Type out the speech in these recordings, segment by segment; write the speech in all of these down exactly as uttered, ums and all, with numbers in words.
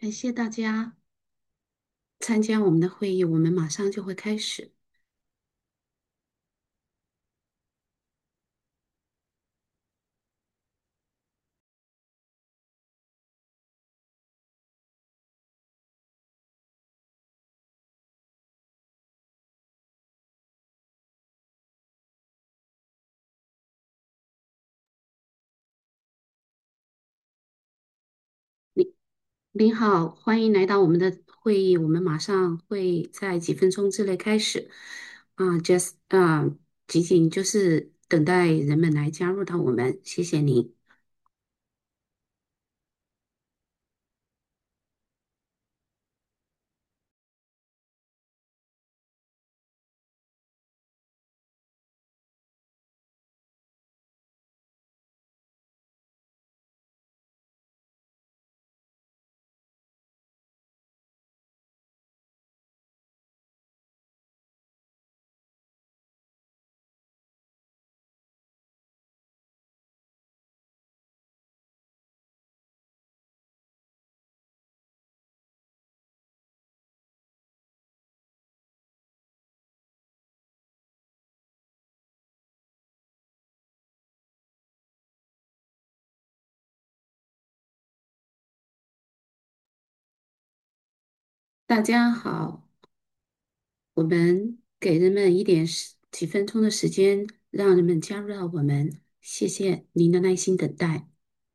感谢大家参加我们的会议，我们马上就会开始。您您好，欢迎来到我们的会议，我们马上会在几分钟之内开始。啊，just 啊，仅仅就是等待人们来加入到我们，谢谢您。大家好，我们给人们一点时几分钟的时间，让人们加入到我们，谢谢您的耐心等待。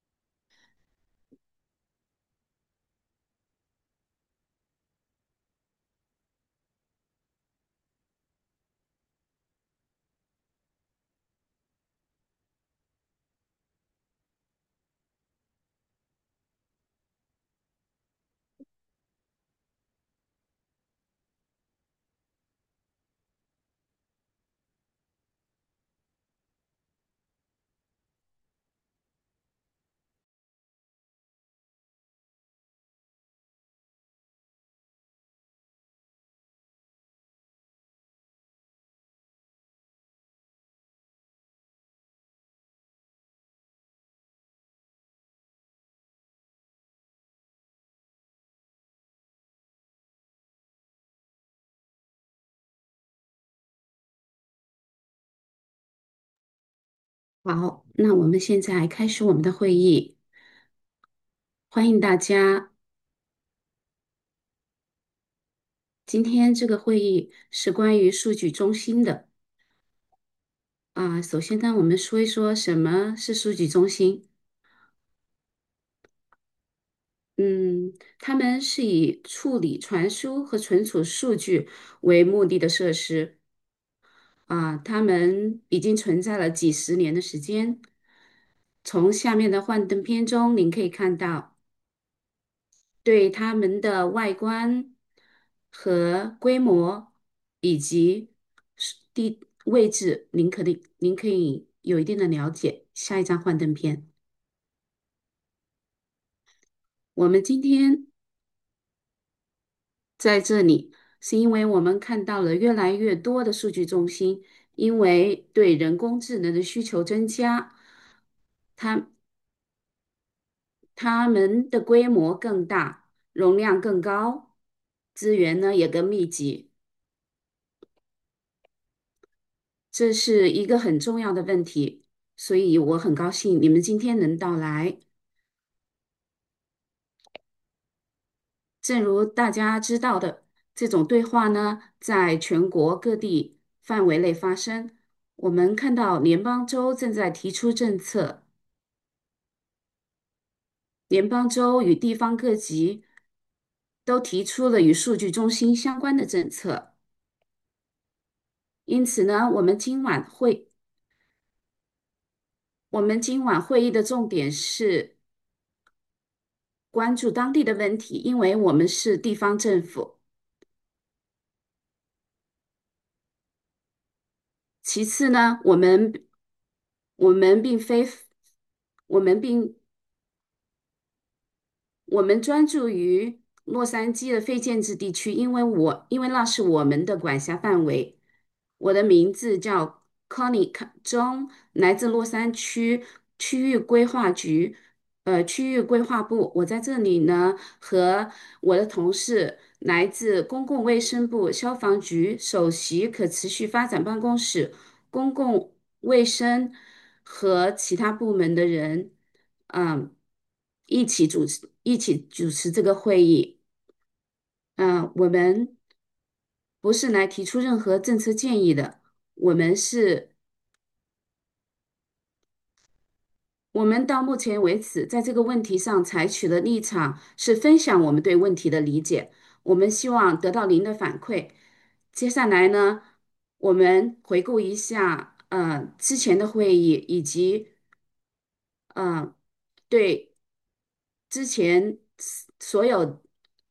好，那我们现在开始我们的会议，欢迎大家。今天这个会议是关于数据中心的啊。首先呢，我们说一说什么是数据中心。嗯，他们是以处理、传输和存储数据为目的的设施啊。他们已经存在了几十年的时间。从下面的幻灯片中，您可以看到。对它们的外观和规模以及是地位置，您可以您可以有一定的了解。下一张幻灯片，我们今天在这里是因为我们看到了越来越多的数据中心，因为对人工智能的需求增加，它它们的规模更大，容量更高，资源呢也更密集。这是一个很重要的问题，所以我很高兴你们今天能到来。正如大家知道的，这种对话呢，在全国各地范围内发生。我们看到联邦州正在提出政策，联邦州与地方各级都提出了与数据中心相关的政策。因此呢，我们今晚会，我们今晚会议的重点是关注当地的问题，因为我们是地方政府。其次呢，我们我们并非我们并我们专注于洛杉矶的非建制地区，因为我因为那是我们的管辖范围。我的名字叫 Connie 中，来自洛杉矶区域规划局。 呃区域规划部，我在这里呢和我的同事来自公共卫生部、消防局、首席可持续发展办公室、公共卫生和其他部门的人，嗯，一起主持一起主持这个会议。嗯，我们不是来提出任何政策建议的，我们是。我们到目前为止，在这个问题上采取的立场是分享我们对问题的理解。我们希望得到您的反馈。接下来呢，我们回顾一下呃之前的会议，以及呃对之前所有，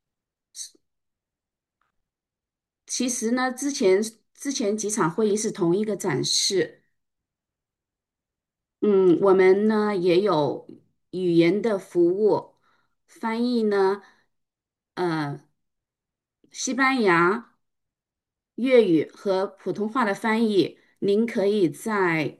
其实呢，之前之前几场会议是同一个展示。嗯，我们呢也有语言的服务，翻译呢，呃，西班牙、粤语和普通话的翻译，您可以在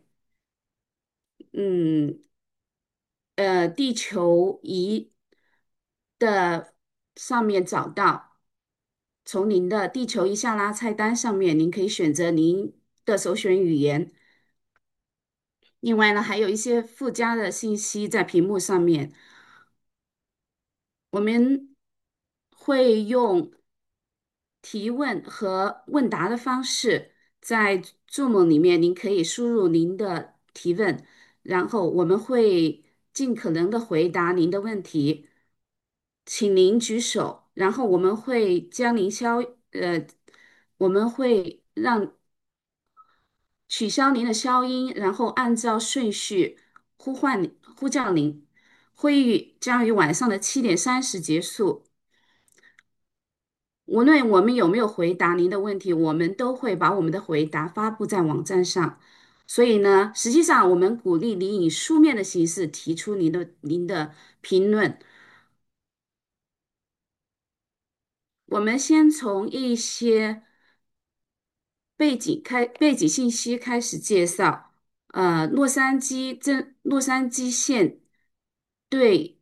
嗯呃地球仪的上面找到，从您的地球仪下拉菜单上面，您可以选择您的首选语言。另外呢，还有一些附加的信息在屏幕上面。我们会用提问和问答的方式，在 Zoom 里面，您可以输入您的提问，然后我们会尽可能的回答您的问题，请您举手，然后我们会将您消，呃，我们会让取消您的消音，然后按照顺序呼唤你呼叫您。会议将于晚上的七点三十结束。无论我们有没有回答您的问题，我们都会把我们的回答发布在网站上。所以呢，实际上我们鼓励您以书面的形式提出您的您的评论。我们先从一些背景开背景信息开始介绍。呃，洛杉矶镇洛杉矶县对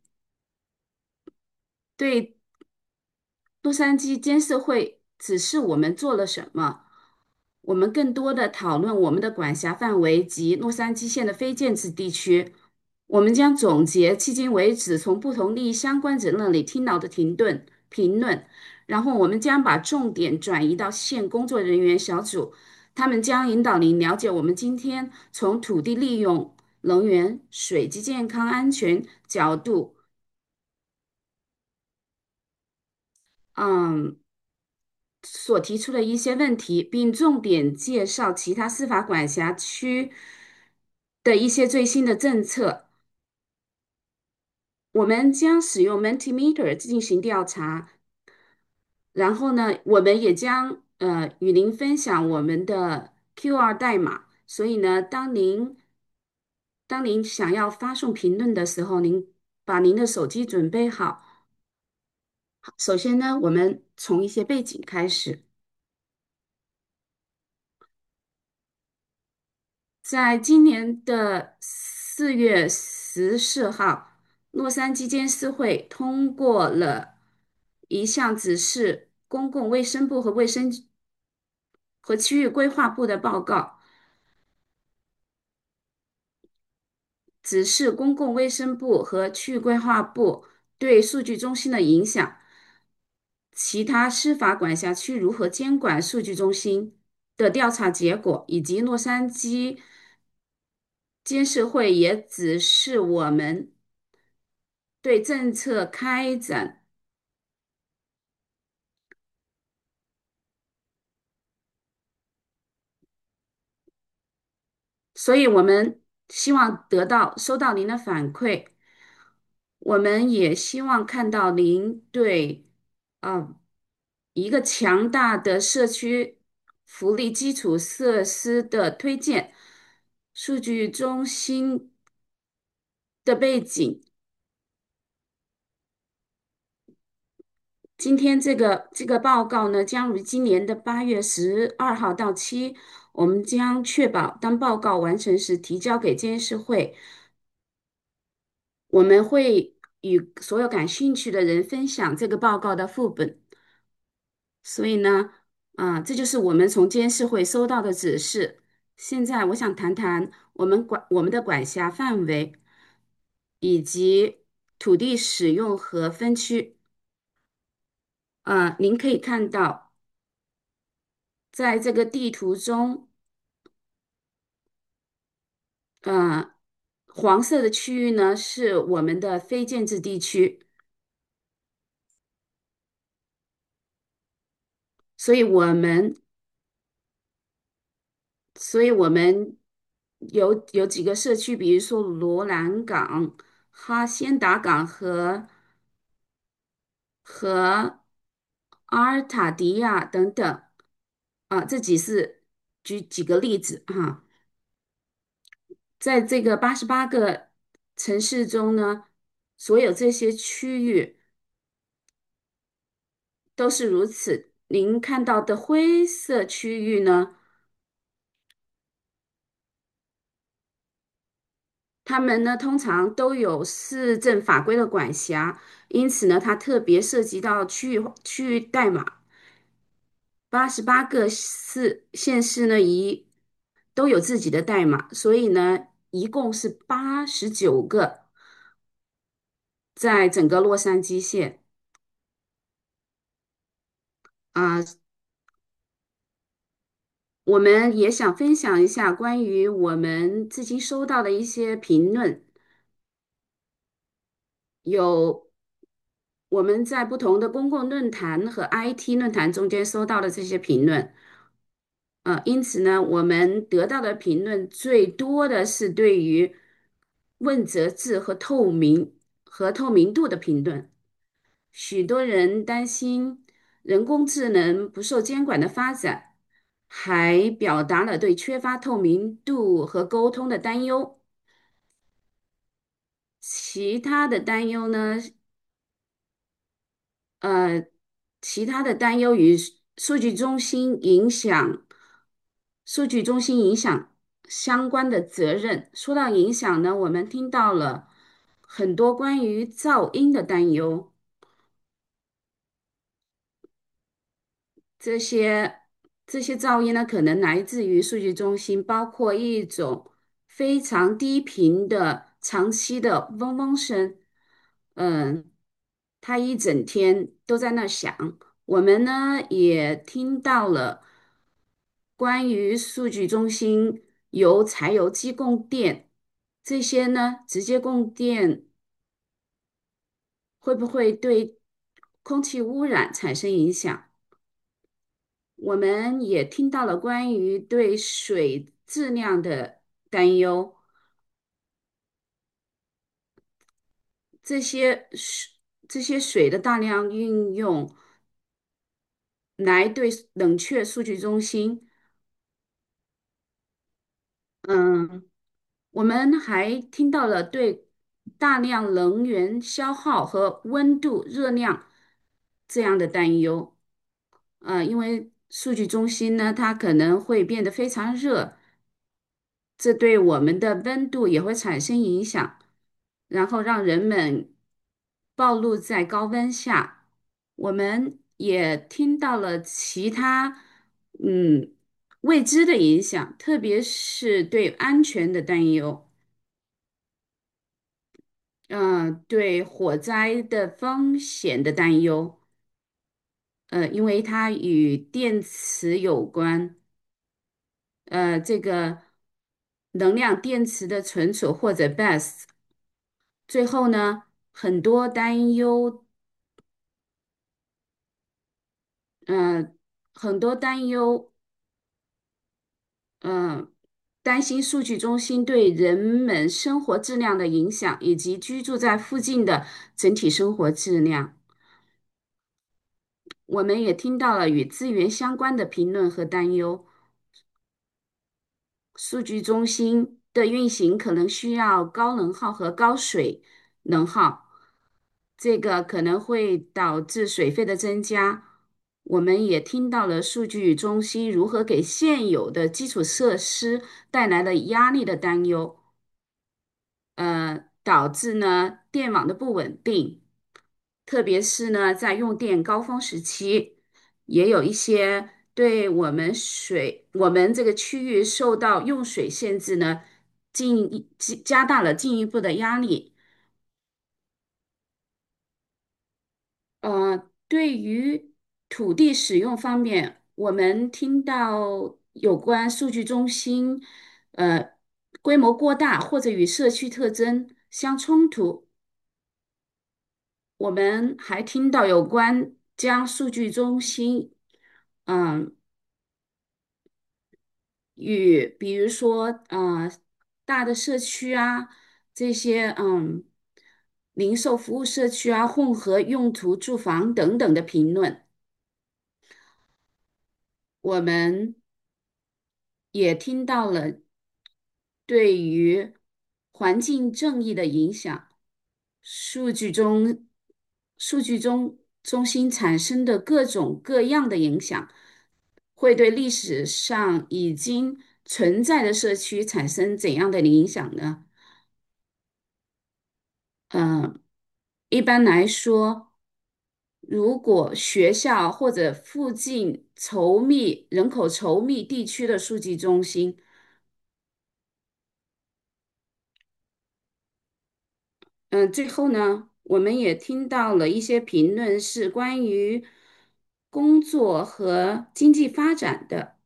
对洛杉矶监事会指示我们做了什么。我们更多的讨论我们的管辖范围及洛杉矶县的非建制地区。我们将总结迄今为止从不同利益相关者那里听到的停顿评论，然后我们将把重点转移到县工作人员小组，他们将引导您了解我们今天从土地利用、能源、水及健康安全角度，嗯，所提出的一些问题，并重点介绍其他司法管辖区的一些最新的政策。我们将使用 Mentimeter 进行调查，然后呢，我们也将呃与您分享我们的 Q R 代码。所以呢，当您当您想要发送评论的时候，您把您的手机准备好。首先呢，我们从一些背景开始。在今年的四月十四号，洛杉矶监事会通过了一项指示公共卫生部和卫生和区域规划部的报告，指示公共卫生部和区域规划部对数据中心的影响，其他司法管辖区如何监管数据中心的调查结果，以及洛杉矶监事会也指示我们对政策开展。所以我们希望得到收到您的反馈，我们也希望看到您对啊一个强大的社区福利基础设施的推荐，数据中心的背景。今天这个这个报告呢，将于今年的八月十二号到期。我们将确保当报告完成时提交给监事会。 我们会与所有感兴趣的人分享这个报告的副本。所以呢，啊，这就是我们从监事会收到的指示。现在我想谈谈我们管我们的管辖范围以及土地使用和分区。啊，您可以看到，在这个地图中，呃，黄色的区域呢是我们的非建制地区，所以我们，所以我们有有几个社区，比如说罗兰港、哈仙达港和和阿尔塔迪亚等等，啊，这几是举几个例子哈。在这个八十八个城市中呢，所有这些区域都是如此。您看到的灰色区域呢，他们呢通常都有市政法规的管辖，因此呢，它特别涉及到区域区域代码。八十八个市县市呢，一都有自己的代码，所以呢，一共是八十九个，在整个洛杉矶县啊。我们也想分享一下关于我们最近收到的一些评论，有我们在不同的公共论坛和 I T 论坛中间收到的这些评论。呃，因此呢，我们得到的评论最多的是对于问责制和透明和透明度的评论。许多人担心人工智能不受监管的发展，还表达了对缺乏透明度和沟通的担忧。其他的担忧呢，呃，其他的担忧与数据中心影响、数据中心影响相关的责任。说到影响呢，我们听到了很多关于噪音的担忧。这些这些噪音呢，可能来自于数据中心，包括一种非常低频的、长期的嗡嗡声。嗯，它一整天都在那响。我们呢也听到了关于数据中心由柴油机供电，这些呢直接供电会不会对空气污染产生影响？我们也听到了关于对水质量的担忧，这些水这些水的大量运用来对冷却数据中心。嗯，我们还听到了对大量能源消耗和温度、热量这样的担忧。呃，因为数据中心呢，它可能会变得非常热，这对我们的温度也会产生影响，然后让人们暴露在高温下。我们也听到了其他嗯未知的影响，特别是对安全的担忧，嗯、对火灾的风险的担忧，呃，因为它与电池有关。呃，这个能量电池的存储或者 B E S。最后呢，很多担忧，呃，很多担忧，呃，担心数据中心对人们生活质量的影响，以及居住在附近的整体生活质量。我们也听到了与资源相关的评论和担忧。数据中心的运行可能需要高能耗和高水能耗，这个可能会导致水费的增加。我们也听到了数据中心如何给现有的基础设施带来了压力的担忧。 导致呢电网的不稳定，特别是呢在用电高峰时期，也有一些对我们水我们这个区域受到用水限制呢，进一加大了进一步的压力。呃，对于土地使用方面，我们听到有关数据中心，呃，规模过大或者与社区特征相冲突。我们还听到有关将数据中心，嗯、与比如说呃大的社区啊，这些嗯零售服务社区啊，混合用途住房等等的评论。我们也听到了对于环境正义的影响，数据中数据中中心产生的各种各样的影响，会对历史上已经存在的社区产生怎样的影响呢？嗯，一般来说，如果学校或者附近稠密、人口稠密地区的数据中心，嗯，最后呢，我们也听到了一些评论，是关于工作和经济发展的。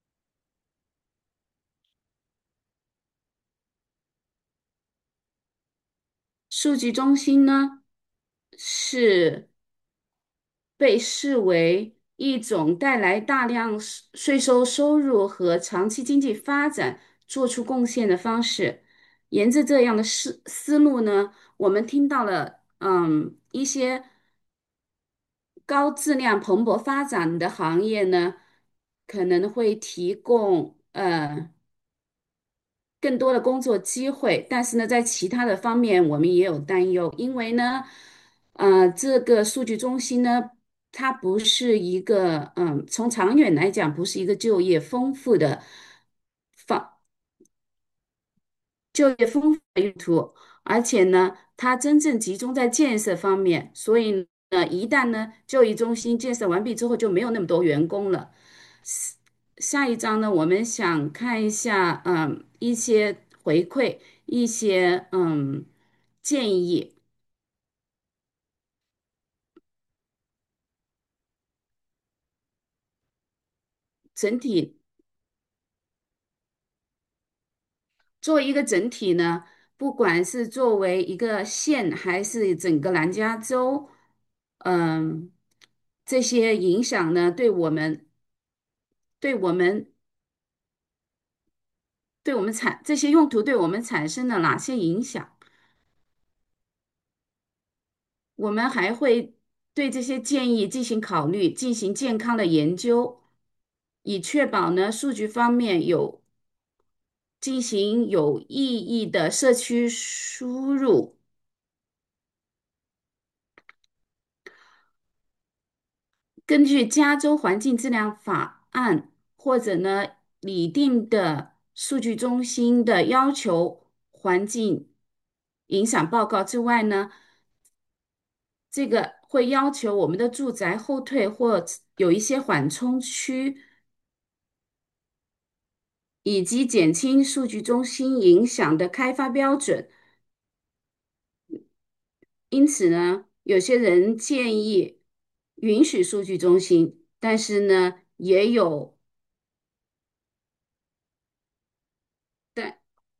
数据中心呢，是被视为一种带来大量税税收收入和长期经济发展做出贡献的方式。沿着这样的思思路呢，我们听到了嗯一些高质量蓬勃发展的行业呢，可能会提供呃更多的工作机会，但是呢，在其他的方面我们也有担忧，因为呢，呃，这个数据中心呢，它不是一个嗯，从长远来讲，不是一个就业丰富的。就业丰富的用途，而且呢，它真正集中在建设方面，所以呢，一旦呢就业中心建设完毕之后，就没有那么多员工了。下下一章呢，我们想看一下，嗯，一些回馈，一些嗯建议。整体作为一个整体呢，不管是作为一个县还是整个南加州，嗯，这些影响呢，对我们。对我们对我们产这些用途对我们产生了哪些影响？我们还会对这些建议进行考虑，进行健康的研究，以确保呢数据方面有进行有意义的社区输入。根据加州环境质量法案或者呢拟定的数据中心的要求环境影响报告之外呢，这个会要求我们的住宅后退或有一些缓冲区，以及减轻数据中心影响的开发标准。因此呢，有些人建议允许数据中心，但是呢，也有。但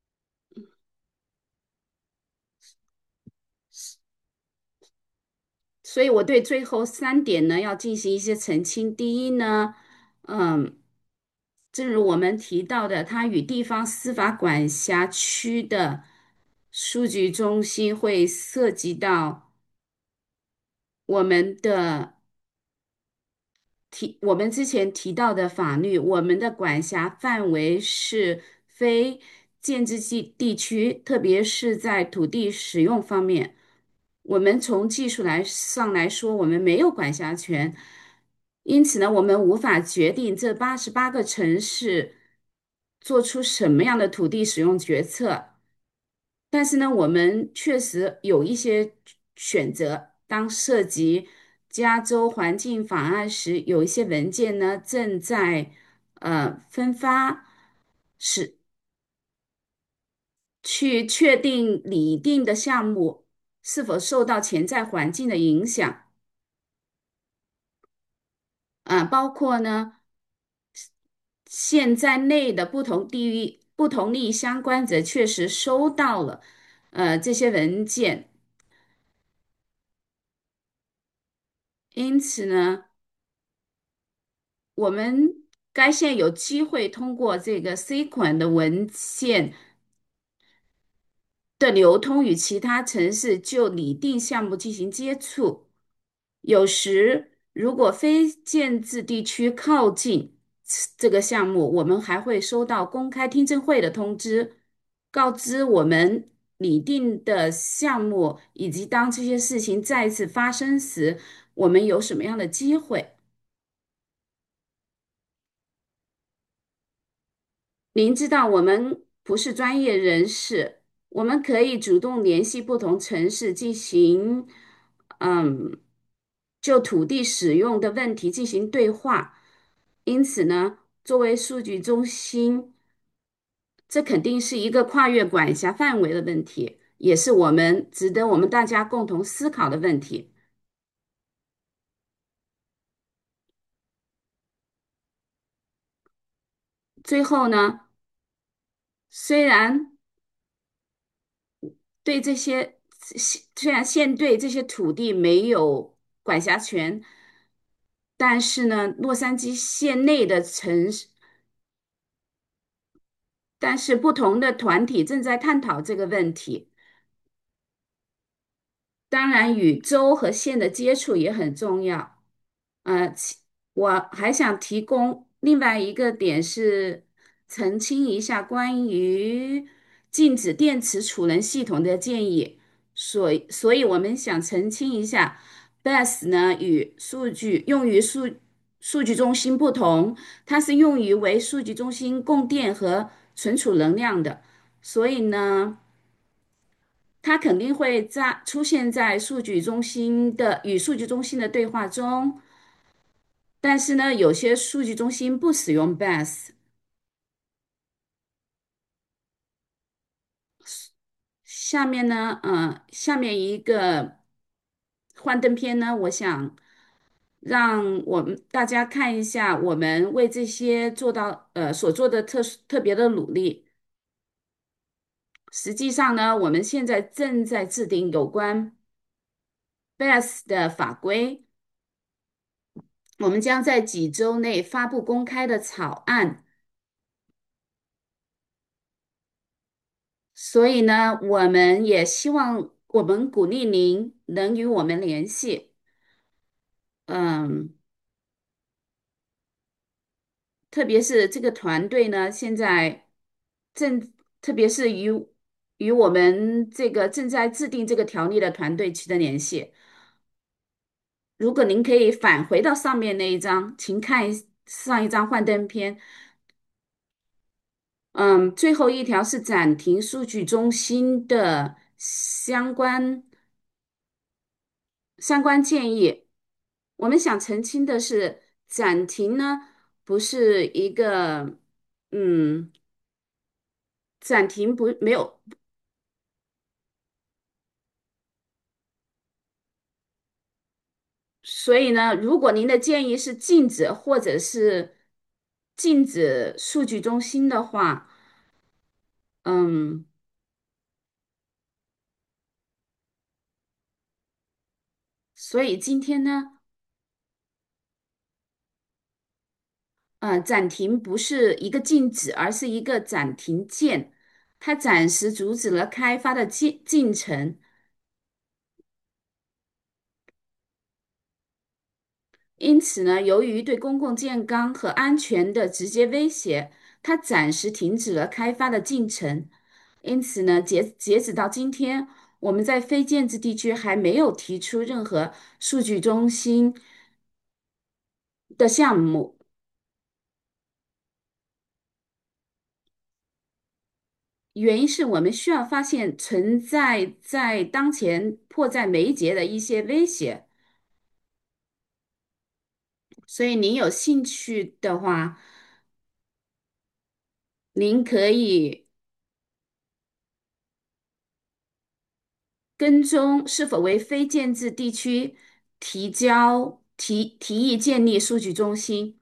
所以我对最后三点呢要进行一些澄清。第一呢，嗯，正如我们提到的，它与地方司法管辖区的数据中心会涉及到我们的提我们之前提到的法律，我们的管辖范围是非建制地地区，特别是在土地使用方面。我们从技术来上来说，我们没有管辖权，因此呢，我们无法决定这八十八个城市做出什么样的土地使用决策。 但是呢，我们确实有一些选择。当涉及加州环境法案时，有一些文件呢正在呃分发，是去确定拟定的项目是否受到潜在环境的影响。啊、包括呢县在内的不同地域、不同利益相关者确实收到了呃这些文件，因此呢。我们该县有机会通过这个 C 款的文件的流通，与其他城市就拟定项目进行接触。有时，如果非建制地区靠近这个项目，我们还会收到公开听证会的通知，告知我们拟定的项目，以及当这些事情再次发生时，我们有什么样的机会。您知道我们不是专业人士，我们可以主动联系不同城市进行，嗯，就土地使用的问题进行对话。因此呢，作为数据中心，这肯定是一个跨越管辖范围的问题，也是我们值得我们大家共同思考的问题。最后呢，虽然对这些虽然县对这些土地没有管辖权，但是呢，洛杉矶县内的城市，但是不同的团体正在探讨这个问题。当然，与州和县的接触也很重要。呃，其我还想提供另外一个点是澄清一下关于禁止电池储能系统的建议。所以，所以我们想澄清一下，B E S 呢与数据用于数数据中心不同，它是用于为数据中心供电和存储能量的。所以呢。它肯定会在出现在数据中心的与数据中心的对话中，但是呢，有些数据中心不使用 B E S。下面呢，呃，下面一个幻灯片呢，我想让我们大家看一下我们为这些做到呃所做的特殊特别的努力。实际上呢，我们现在正在制定有关 B E S 的法规。我们将在几周内发布公开的草案，所以呢，我们也希望我们鼓励您能与我们联系。嗯，特别是这个团队呢，现在正，特别是与与我们这个正在制定这个条例的团队取得联系。如果您可以返回到上面那一张，请看一上一张幻灯片。嗯，最后一条是暂停数据中心的相关相关建议。我们想澄清的是，暂停呢不是一个，嗯，暂停不没有，所以呢，如果您的建议是禁止或者是禁止数据中心的话，嗯，所以今天呢。呃，暂停不是一个禁止，而是一个暂停键，它暂时阻止了开发的进进程。因此呢，由于对公共健康和安全的直接威胁，它暂时停止了开发的进程。因此呢，截截止到今天，我们在非建制地区还没有提出任何数据中心的项目。 原因是我们需要发现存在在当前迫在眉睫的一些威胁，所以您有兴趣的话，您可以跟踪是否为非建制地区提交提提议建立数据中心。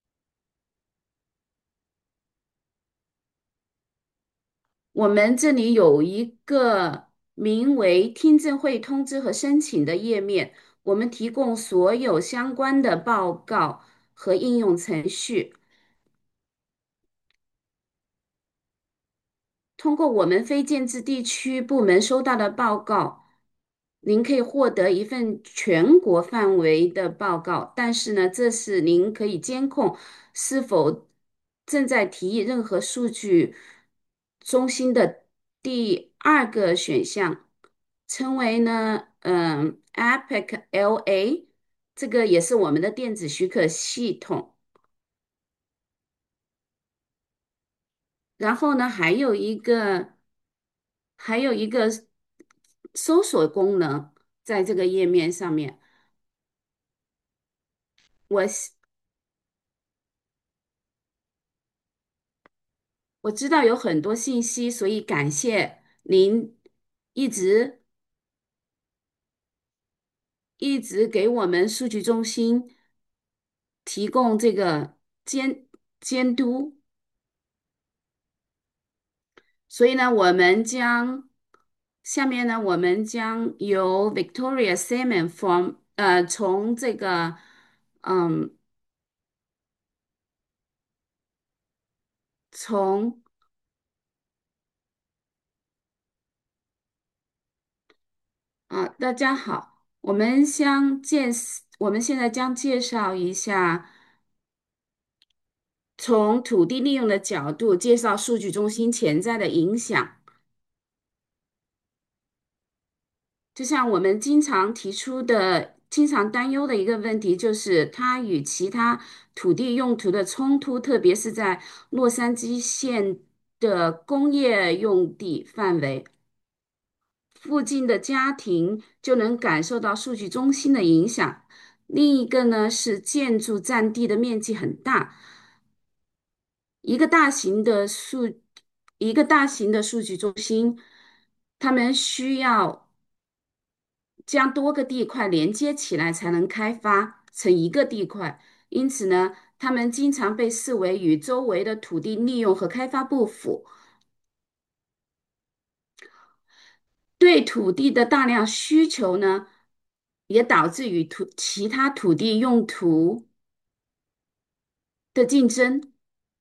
我们这里有一个名为“听证会通知和申请”的页面，我们提供所有相关的报告和应用程序。通过我们非建制地区部门收到的报告，您可以获得一份全国范围的报告。但是呢，这是您可以监控是否正在提议任何数据中心的第二个选项，称为呢，嗯，Epic L A，这个也是我们的电子许可系统。然后呢，还有一个还有一个搜索功能在这个页面上面。我喜我知道有很多信息，所以感谢您一直一直给我们数据中心提供这个监监督。所以呢，我们将下面呢，我们将由 Victoria Simon from 呃从这个嗯从啊，大家好，我们将介，我们现在将介绍一下，从土地利用的角度介绍数据中心潜在的影响。就像我们经常提出的、经常担忧的一个问题，就是它与其他土地用途的冲突，特别是在洛杉矶县的工业用地范围。附近的家庭就能感受到数据中心的影响。另一个呢是建筑占地的面积很大，一个大型的数一个大型的数据中心，他们需要将多个地块连接起来才能开发成一个地块，因此呢，他们经常被视为与周围的土地利用和开发不符。对土地的大量需求呢，也导致与土其他土地用途的竞争。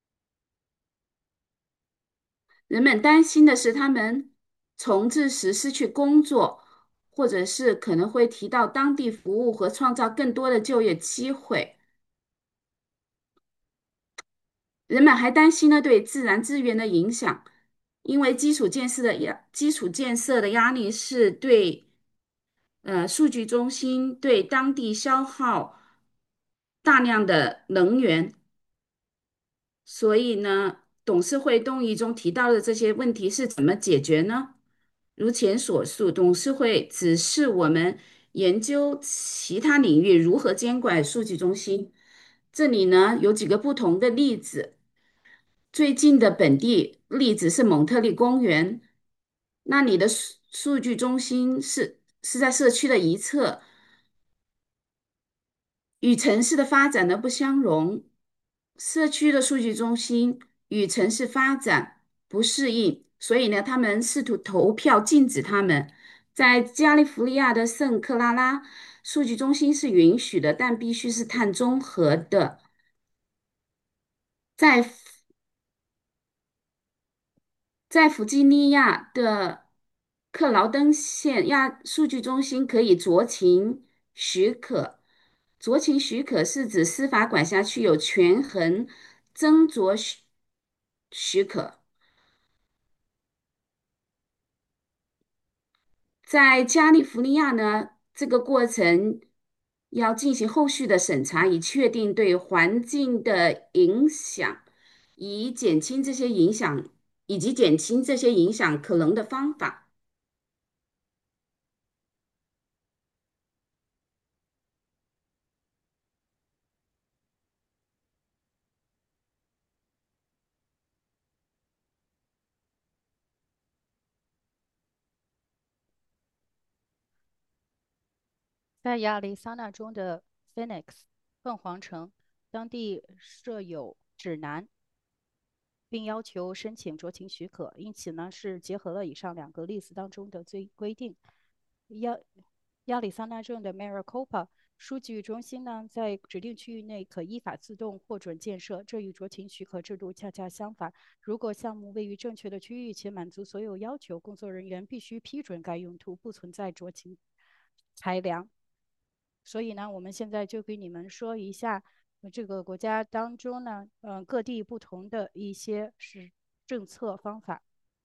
人们担心的是，他们重置时失去工作，或者是可能会提到当地服务和创造更多的就业机会。人们还担心呢对自然资源的影响，因为基础建设的压基础建设的压力是对呃数据中心对当地消耗大量的能源。所以呢，董事会动议中提到的这些问题是怎么解决呢？如前所述，董事会指示我们研究其他领域如何监管数据中心。这里呢有几个不同的例子。最近的本地例子是蒙特利公园，那里的数数据中心是是在社区的一侧，与城市的发展呢不相容。社区的数据中心与城市发展不适应，所以呢，他们试图投票禁止他们。在加利福尼亚的圣克拉拉，数据中心是允许的，但必须是碳中和的。在在弗吉尼亚的克劳登县亚数据中心可以酌情许可。酌情许可是指司法管辖区有权衡斟酌许许可。在加利福尼亚呢，这个过程要进行后续的审查，以确定对环境的影响，以减轻这些影响以及减轻这些影响可能的方法。 在亚利桑那州的 Phoenix 凤凰城，当地设有指南，并要求申请酌情许可，因此呢是结合了以上两个例子当中的最规定。亚亚利桑那州的 Maricopa 数据中心呢，在指定区域内可依法自动获准建设，这与酌情许可制度恰恰相反。如果项目位于正确的区域且满足所有要求，工作人员必须批准该用途，不存在酌情裁量。所以呢，我们现在就给你们说一下，呃这个国家当中呢，呃，各地不同的一些是政策方法。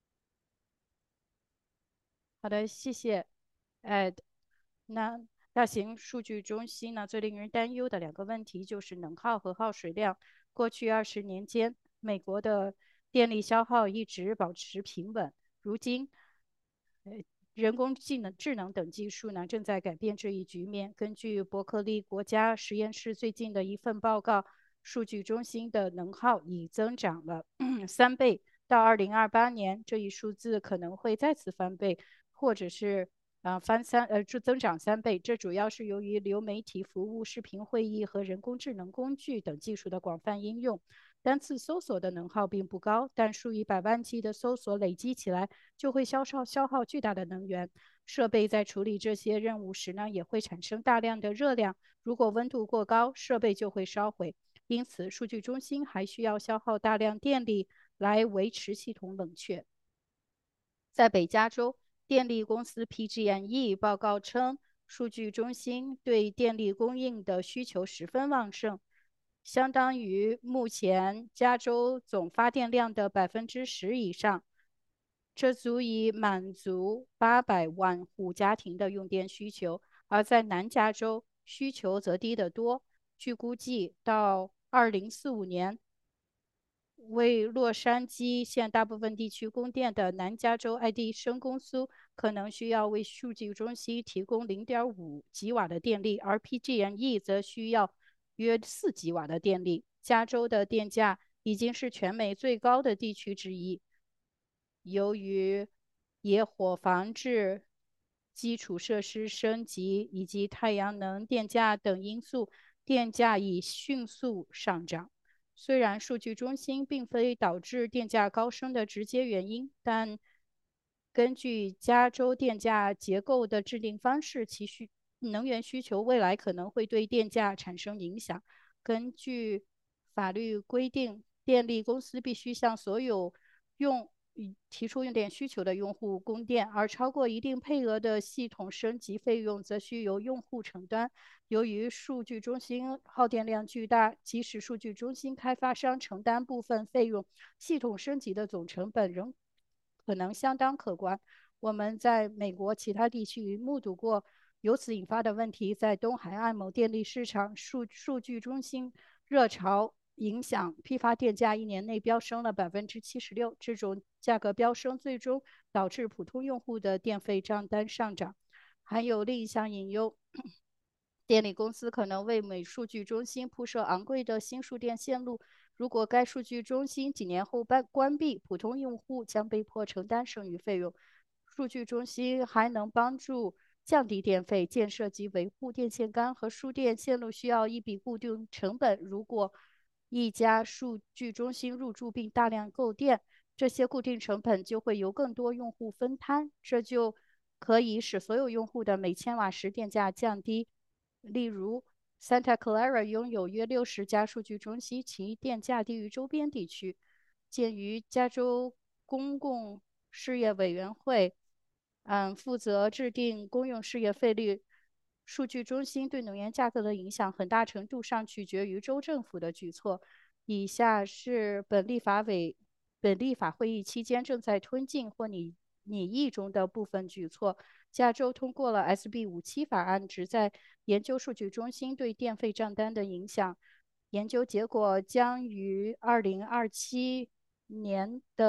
好的，谢谢。哎，那大型数据中心呢，最令人担忧的两个问题就是能耗和耗水量。过去二十年间，美国的电力消耗一直保持平稳。如今，呃，人工智能、智能等技术呢，正在改变这一局面。根据伯克利国家实验室最近的一份报告，数据中心的能耗已增长了三倍。到二零二八年，这一数字可能会再次翻倍，或者是呃翻三呃增长三倍。这主要是由于流媒体服务、视频会议和人工智能工具等技术的广泛应用。单次搜索的能耗并不高，但数以百万计的搜索累积起来，就会消耗消耗巨大的能源。设备在处理这些任务时呢，也会产生大量的热量。如果温度过高，设备就会烧毁。因此，数据中心还需要消耗大量电力来维持系统冷却。在北加州，电力公司 P G and E 报告称，数据中心对电力供应的需求十分旺盛，相当于目前加州总发电量的百分之十以上。这足以满足八百万户家庭的用电需求，而在南加州需求则低得多。据估计，到二零四五年，为洛杉矶县大部分地区供电的南加州爱迪生公司可能需要为数据中心提供零点五吉瓦的电力，而 P G and E 则需要约四吉瓦的电力。加州的电价已经是全美最高的地区之一。由于野火防治、基础设施升级以及太阳能电价等因素，电价已迅速上涨。虽然数据中心并非导致电价高升的直接原因，但根据加州电价结构的制定方式，其需能源需求未来可能会对电价产生影响。根据法律规定，电力公司必须向所有用提出用电需求的用户供电，而超过一定配额的系统升级费用则需由用户承担。由于数据中心耗电量巨大，即使数据中心开发商承担部分费用，系统升级的总成本仍可能相当可观。我们在美国其他地区目睹过由此引发的问题，在东海岸某电力市场，数数据中心热潮影响批发电价一年内飙升了百分之七十六。这种价格飙升最终导致普通用户的电费账单上涨。还有另一项隐忧，电力公司可能为每数据中心铺设昂贵的新输电线路。如果该数据中心几年后关闭，普通用户将被迫承担剩余费用。数据中心还能帮助降低电费，建设及维护电线杆和输电线路需要一笔固定成本。如果一家数据中心入驻并大量购电，这些固定成本就会由更多用户分摊，这就可以使所有用户的每千瓦时电价降低。例如，Santa Clara 拥有约六十家数据中心，其电价低于周边地区。鉴于加州公共事业委员会，嗯，负责制定公用事业费率，数据中心对能源价格的影响很大程度上取决于州政府的举措。以下是本立法委本立法会议期间正在推进或拟拟议中的部分举措。加州通过了 S B 五七法案，旨在研究数据中心对电费账单的影响。研究结果将于二零二七年的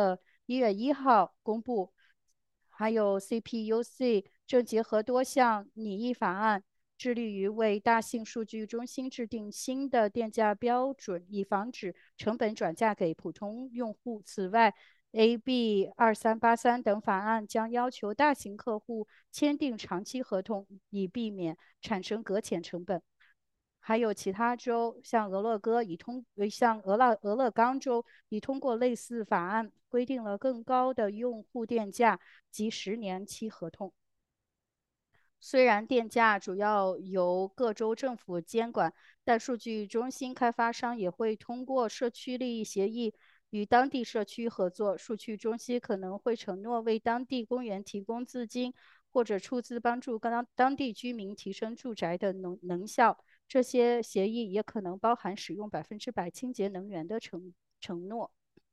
一月一号公布。还有 C P U C 正结合多项拟议法案，致力于为大型数据中心制定新的电价标准，以防止成本转嫁给普通用户。此外，A B 二三八三等法案将要求大型客户签订长期合同，以避免产生搁浅成本。还有其他州，像俄勒冈已通，呃像俄勒俄勒冈州已通过类似法案，规定了更高的用户电价及十年期合同。虽然电价主要由各州政府监管，但数据中心开发商也会通过社区利益协议与当地社区合作。数据中心可能会承诺为当地公园提供资金，或者出资帮助当当地居民提升住宅的能能效。这些协议也可能包含使用百分之百清洁能源的承承诺。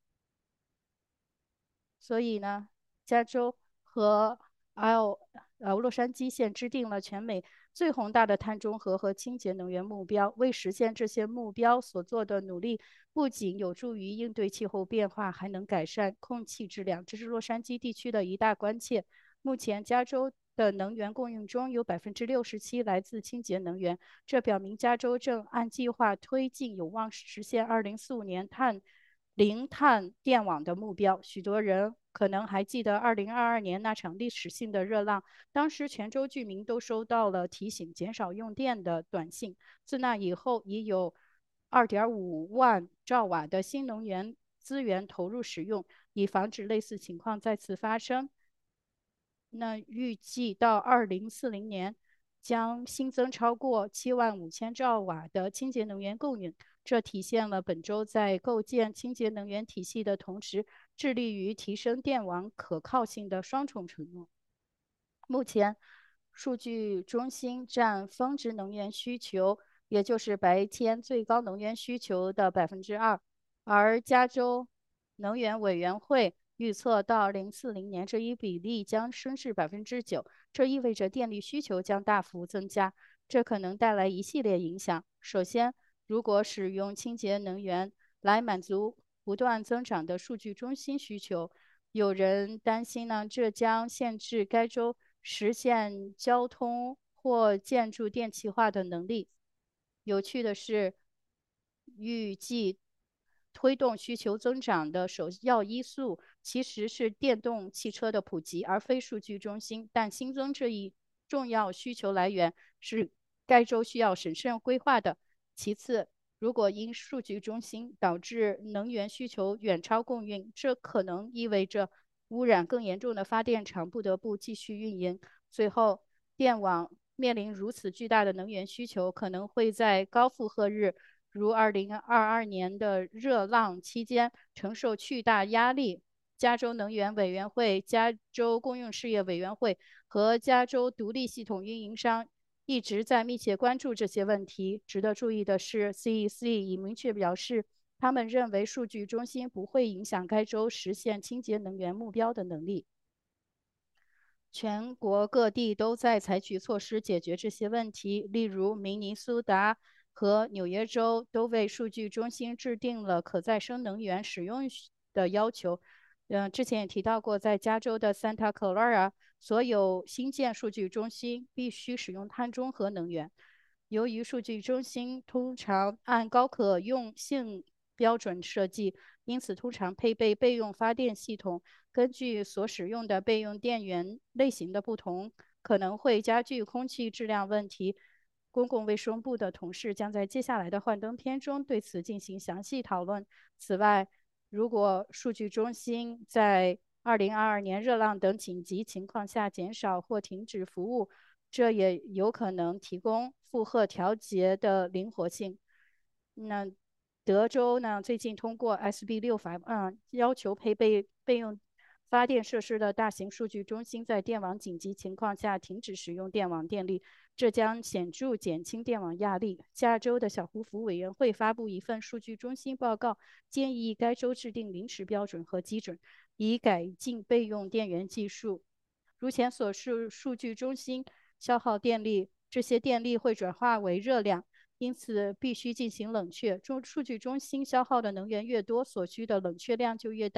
所以呢，加州和 L 呃洛杉矶县制定了全美最宏大的碳中和和清洁能源目标。为实现这些目标所做的努力，不仅有助于应对气候变化，还能改善空气质量，这是洛杉矶地区的一大关切。目前，加州的能源供应中有百分之六十七来自清洁能源，这表明加州正按计划推进，有望实现二零四五年碳零碳电网的目标。许多人可能还记得二零二二年那场历史性的热浪，当时全州居民都收到了提醒减少用电的短信。自那以后，已有二点五万兆瓦的新能源资源投入使用，以防止类似情况再次发生。那预计到二零四零年将新增超过七万五千兆瓦的清洁能源供应。这体现了本州在构建清洁能源体系的同时，致力于提升电网可靠性的双重承诺。目前，数据中心占峰值能源需求，也就是白天最高能源需求的百分之二，而加州能源委员会预测到二零四零年这一比例将升至百分之九，这意味着电力需求将大幅增加。这可能带来一系列影响。首先，如果使用清洁能源来满足不断增长的数据中心需求，有人担心呢，这将限制该州实现交通或建筑电气化的能力。有趣的是，预计推动需求增长的首要因素其实是电动汽车的普及，而非数据中心。但新增这一重要需求来源是该州需要审慎规划的。其次，如果因数据中心导致能源需求远超供应，这可能意味着污染更严重的发电厂不得不继续运营。最后，电网面临如此巨大的能源需求，可能会在高负荷日，如二零二二年的热浪期间承受巨大压力。加州能源委员会、加州公用事业委员会和加州独立系统运营商一直在密切关注这些问题。值得注意的是 ，C E C 已明确表示，他们认为数据中心不会影响该州实现清洁能源目标的能力。全国各地都在采取措施解决这些问题，例如明尼苏达和纽约州都为数据中心制定了可再生能源使用的要求。嗯、呃，之前也提到过，在加州的 Santa Clara，所有新建数据中心必须使用碳中和能源。由于数据中心通常按高可用性标准设计，因此通常配备备用发电系统。根据所使用的备用电源类型的不同，可能会加剧空气质量问题。公共卫生部的同事将在接下来的幻灯片中对此进行详细讨论。此外，如果数据中心在二零二二年热浪等紧急情况下减少或停止服务，这也有可能提供负荷调节的灵活性。那德州呢，最近通过 S B 六法案，要求配备备用发电设施的大型数据中心在电网紧急情况下停止使用电网电力，这将显著减轻电网压力。加州的小胡福委员会发布一份数据中心报告，建议该州制定临时标准和基准，以改进备用电源技术。如前所述，数据中心消耗电力，这些电力会转化为热量，因此必须进行冷却。中数据中心消耗的能源越多，所需的冷却量就越大。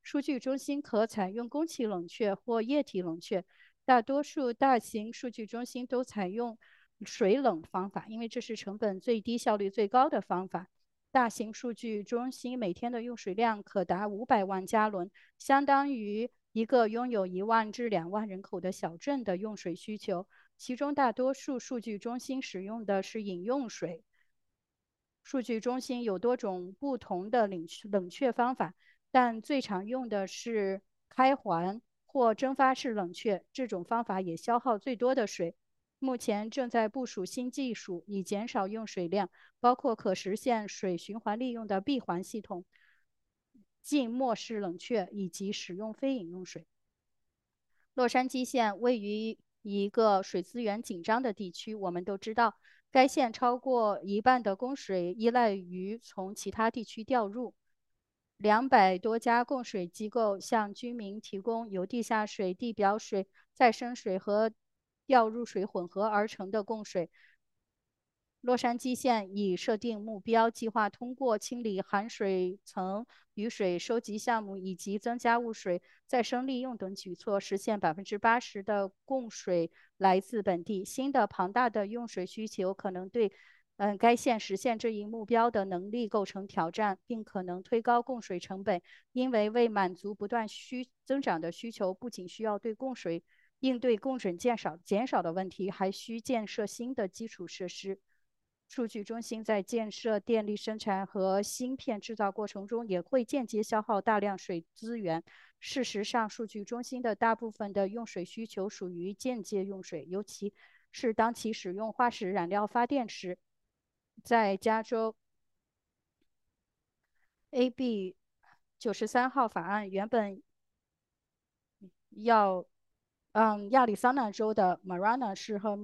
数据中心可采用空气冷却或液体冷却，大多数大型数据中心都采用水冷方法，因为这是成本最低、效率最高的方法。大型数据中心每天的用水量可达五百万加仑，相当于一个拥有一万至两万人口的小镇的用水需求。其中大多数数据中心使用的是饮用水。数据中心有多种不同的冷冷却方法，但最常用的是开环或蒸发式冷却，这种方法也消耗最多的水。目前正在部署新技术，以减少用水量，包括可实现水循环利用的闭环系统、静默式冷却以及使用非饮用水。洛杉矶县位于一个水资源紧张的地区，我们都知道，该县超过一半的供水依赖于从其他地区调入。两百多家供水机构向居民提供由地下水、地表水、再生水和调入水混合而成的供水。洛杉矶县已设定目标，计划通过清理含水层雨水收集项目以及增加污水再生利用等举措，实现百分之八十的供水来自本地。新的庞大的用水需求可能对嗯该县实现这一目标的能力构成挑战，并可能推高供水成本，因为为满足不断需增长的需求，不仅需要对供水应对供水减少减少的问题，还需建设新的基础设施。数据中心在建设、电力生产和芯片制造过程中，也会间接消耗大量水资源。事实上，数据中心的大部分的用水需求属于间接用水，尤其是当其使用化石燃料发电时。在加州，A B 九十三号法案原本要，嗯，亚利桑那州的 Marana 市和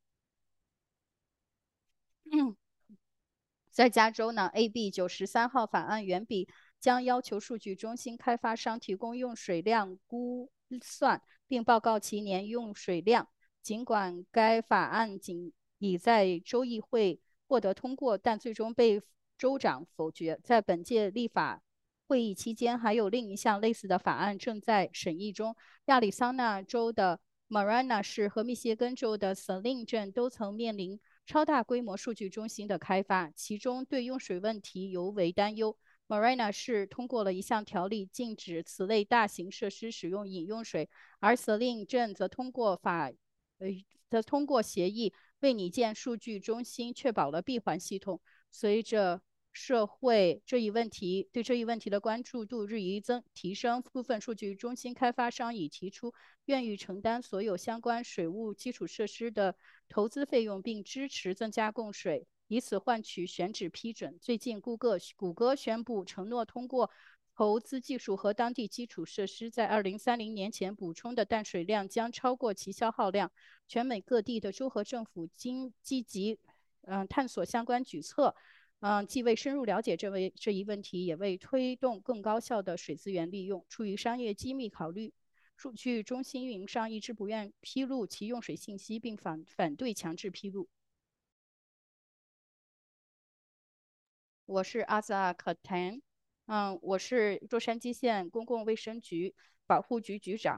嗯在加州呢，A B 九十三号法案原笔将要求数据中心开发商提供用水量估算，并报告其年用水量。尽管该法案仅已在州议会获得通过，但最终被州长否决。在本届立法会议期间，还有另一项类似的法案正在审议中。亚利桑那州的 Marana 市和密歇根州的 Saline 镇都曾面临超大规模数据中心的开发，其中对用水问题尤为担忧。Marana 市通过了一项条例，禁止此类大型设施使用饮用水，而 Saline 镇则通过法，呃，则通过协议为拟建数据中心确保了闭环系统。随着社会这一问题对这一问题的关注度日益增提升，部分数据中心开发商已提出愿意承担所有相关水务基础设施的投资费用，并支持增加供水，以此换取选址批准。最近，谷歌谷歌宣布承诺通过投资技术和当地基础设施，在二零三零年前补充的淡水量将超过其消耗量。全美各地的州和政府经积极嗯探索相关举措。嗯，既为深入了解这位这一问题，也为推动更高效的水资源利用。出于商业机密考虑，数据中心运营商一直不愿披露其用水信息，并反反对强制披露。我是阿萨克坦，嗯，我是洛杉矶县公共卫生局保护局局长。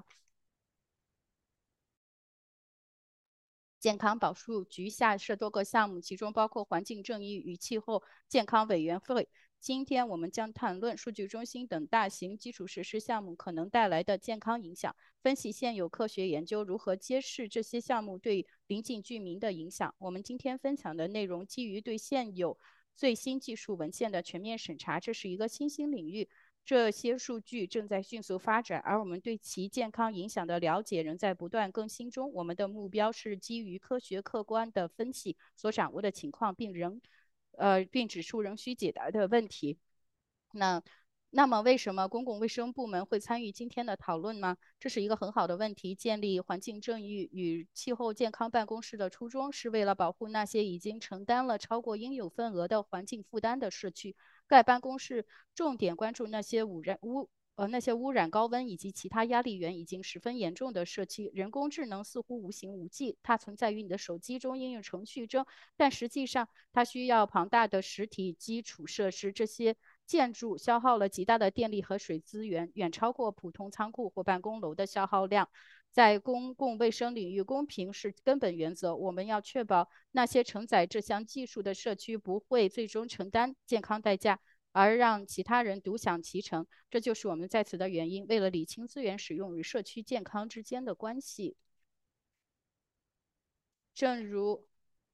健康保数局下设多个项目，其中包括环境正义与气候健康委员会。今天我们将谈论数据中心等大型基础设施项目可能带来的健康影响，分析现有科学研究如何揭示这些项目对邻近居民的影响。我们今天分享的内容基于对现有最新技术文献的全面审查，这是一个新兴领域。这些数据正在迅速发展，而我们对其健康影响的了解仍在不断更新中。我们的目标是基于科学客观的分析所掌握的情况，并仍呃并指出仍需解答的问题。那那么，为什么公共卫生部门会参与今天的讨论呢？这是一个很好的问题。建立环境正义与气候健康办公室的初衷是为了保护那些已经承担了超过应有份额的环境负担的社区。该办公室重点关注那些污染污呃那些污染、高温以及其他压力源已经十分严重的社区。人工智能似乎无形无迹，它存在于你的手机中、应用程序中，但实际上它需要庞大的实体基础设施。这些建筑消耗了极大的电力和水资源，远超过普通仓库或办公楼的消耗量。在公共卫生领域，公平是根本原则。我们要确保那些承载这项技术的社区不会最终承担健康代价，而让其他人独享其成。这就是我们在此的原因。为了理清资源使用与社区健康之间的关系，正如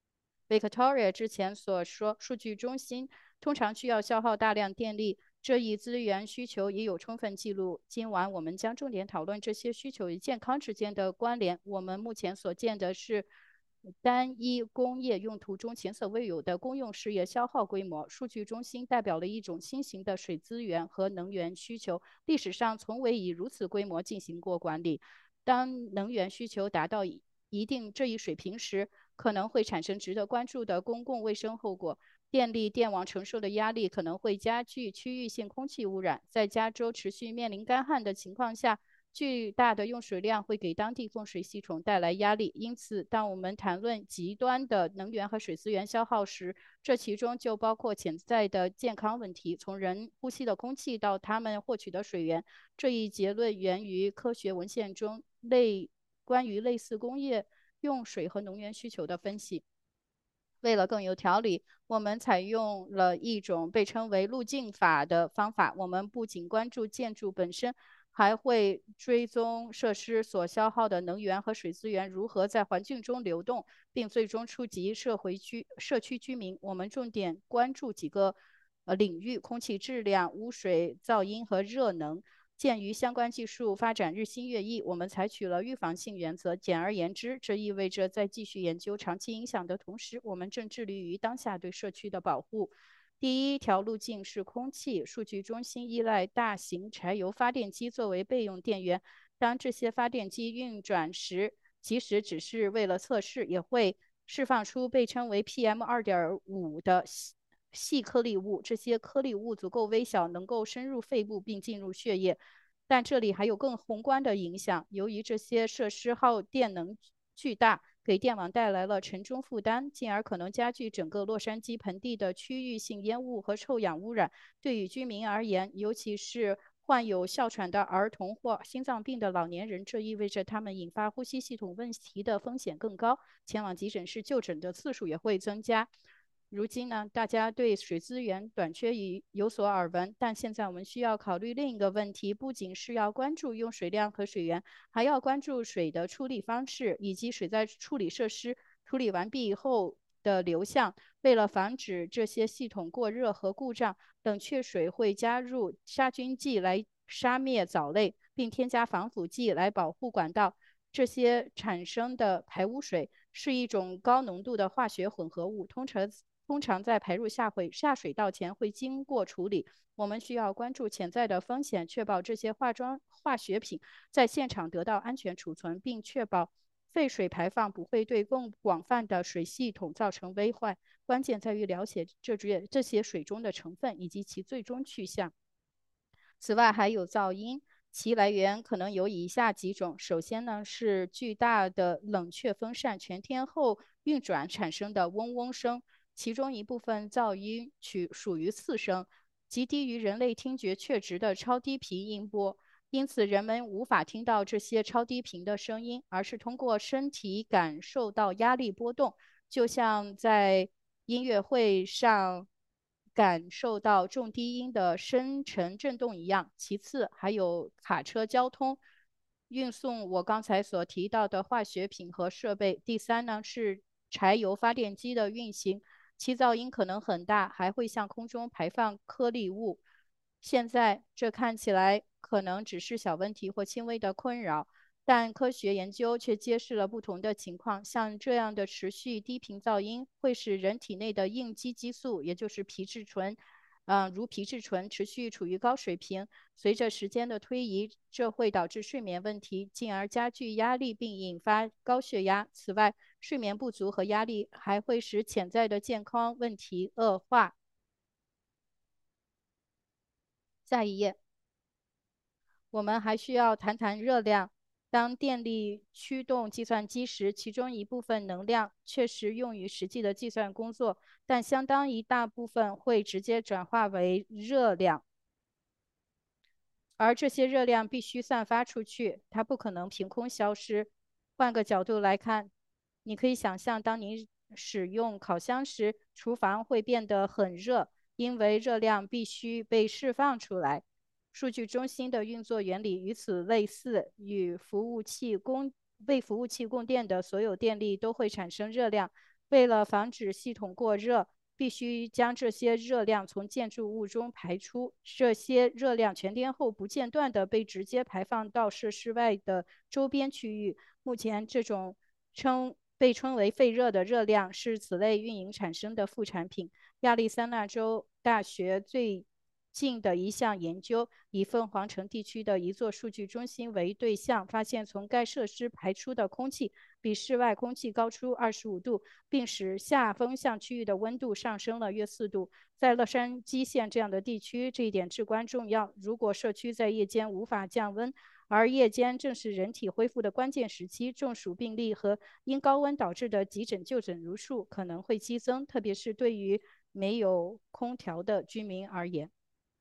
Victoria 之前所说，数据中心通常需要消耗大量电力，这一资源需求已有充分记录。今晚我们将重点讨论这些需求与健康之间的关联。我们目前所见的是单一工业用途中前所未有的公用事业消耗规模。数据中心代表了一种新型的水资源和能源需求，历史上从未以如此规模进行过管理。当能源需求达到一定这一水平时，可能会产生值得关注的公共卫生后果。电力电网承受的压力可能会加剧区域性空气污染。在加州持续面临干旱的情况下，巨大的用水量会给当地供水系统带来压力。因此，当我们谈论极端的能源和水资源消耗时，这其中就包括潜在的健康问题，从人呼吸的空气到他们获取的水源。这一结论源于科学文献中类关于类似工业用水和能源需求的分析。为了更有条理，我们采用了一种被称为路径法的方法。我们不仅关注建筑本身，还会追踪设施所消耗的能源和水资源如何在环境中流动，并最终触及社会居社区居民。我们重点关注几个呃领域：空气质量、污水、噪音和热能。鉴于相关技术发展日新月异，我们采取了预防性原则。简而言之，这意味着在继续研究长期影响的同时，我们正致力于当下对社区的保护。第一条路径是空气。数据中心依赖大型柴油发电机作为备用电源。当这些发电机运转时，即使只是为了测试，也会释放出被称为 P M 二点五的细颗粒物。这些颗粒物足够微小，能够深入肺部并进入血液。但这里还有更宏观的影响。由于这些设施耗电能巨大，给电网带来了沉重负担，进而可能加剧整个洛杉矶盆地的区域性烟雾和臭氧污染。对于居民而言，尤其是患有哮喘的儿童或心脏病的老年人，这意味着他们引发呼吸系统问题的风险更高，前往急诊室就诊的次数也会增加。如今呢，大家对水资源短缺已有所耳闻，但现在我们需要考虑另一个问题，不仅是要关注用水量和水源，还要关注水的处理方式以及水在处理设施处理完毕后的流向。为了防止这些系统过热和故障，冷却水会加入杀菌剂来杀灭藻类，并添加防腐剂来保护管道。这些产生的排污水是一种高浓度的化学混合物，通常通常在排入下水下水道前会经过处理。我们需要关注潜在的风险，确保这些化妆化学品在现场得到安全储存，并确保废水排放不会对更广泛的水系统造成危害。关键在于了解这些这些水中的成分以及其最终去向。此外，还有噪音，其来源可能有以下几种：首先呢，是巨大的冷却风扇全天候运转产生的嗡嗡声，其中一部分噪音取属于次声，极低于人类听觉确值的超低频音波。因此，人们无法听到这些超低频的声音，而是通过身体感受到压力波动，就像在音乐会上感受到重低音的深沉震动一样。其次，还有卡车交通运送我刚才所提到的化学品和设备。第三呢，是柴油发电机的运行，其噪音可能很大，还会向空中排放颗粒物。现在这看起来可能只是小问题或轻微的困扰，但科学研究却揭示了不同的情况。像这样的持续低频噪音会使人体内的应激激素，也就是皮质醇，嗯、呃，如皮质醇持续处于高水平。随着时间的推移，这会导致睡眠问题，进而加剧压力并引发高血压。此外，睡眠不足和压力还会使潜在的健康问题恶化。下一页，我们还需要谈谈热量。 当电力驱动计算机时，其中一部分能量确实用于实际的计算工作，但相当一大部分会直接转化为热量，而这些热量必须散发出去，它不可能凭空消失。换个角度来看，你可以想象，当您使用烤箱时，厨房会变得很热，因为热量必须被释放出来。数据中心的运作原理与此类似，与服务器供为服务器供电的所有电力都会产生热量。为了防止系统过热，必须将这些热量从建筑物中排出。这些热量全天候不间断地被直接排放到设施外的周边区域。目前，这种称被称为废热的热量是此类运营产生的副产品。亚利桑那州大学最近的一项研究，以凤凰城地区的一座数据中心为对象，发现从该设施排出的空气比室外空气高出二十五度，并使下风向区域的温度上升了约四度。在洛杉矶县这样的地区，这一点至关重要。如果社区在夜间无法降温，而夜间正是人体恢复的关键时期，中暑病例和因高温导致的急诊就诊如数可能会激增，特别是对于没有空调的居民而言。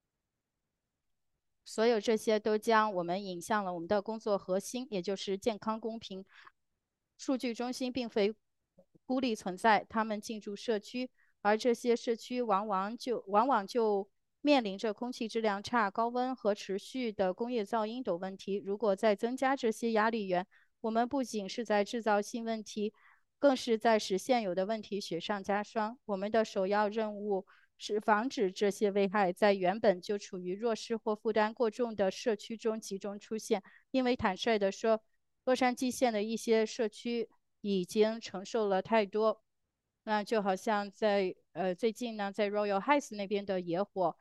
所有这些都将我们引向了我们的工作核心，也就是健康公平。数据中心并非孤立存在，他们进驻社区，而这些社区往往就往往就面临着空气质量差、高温和持续的工业噪音等问题。如果再增加这些压力源，我们不仅是在制造新问题，更是在使现有的问题雪上加霜。我们的首要任务是防止这些危害在原本就处于弱势或负担过重的社区中集中出现。因为坦率地说，洛杉矶县的一些社区已经承受了太多。那就好像在呃最近呢，在 Royal Heights 那边的野火，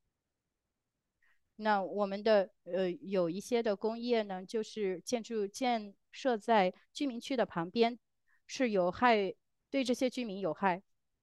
那我们的呃有一些的工业呢，就是建筑建设在居民区的旁边，是有害，对这些居民有害。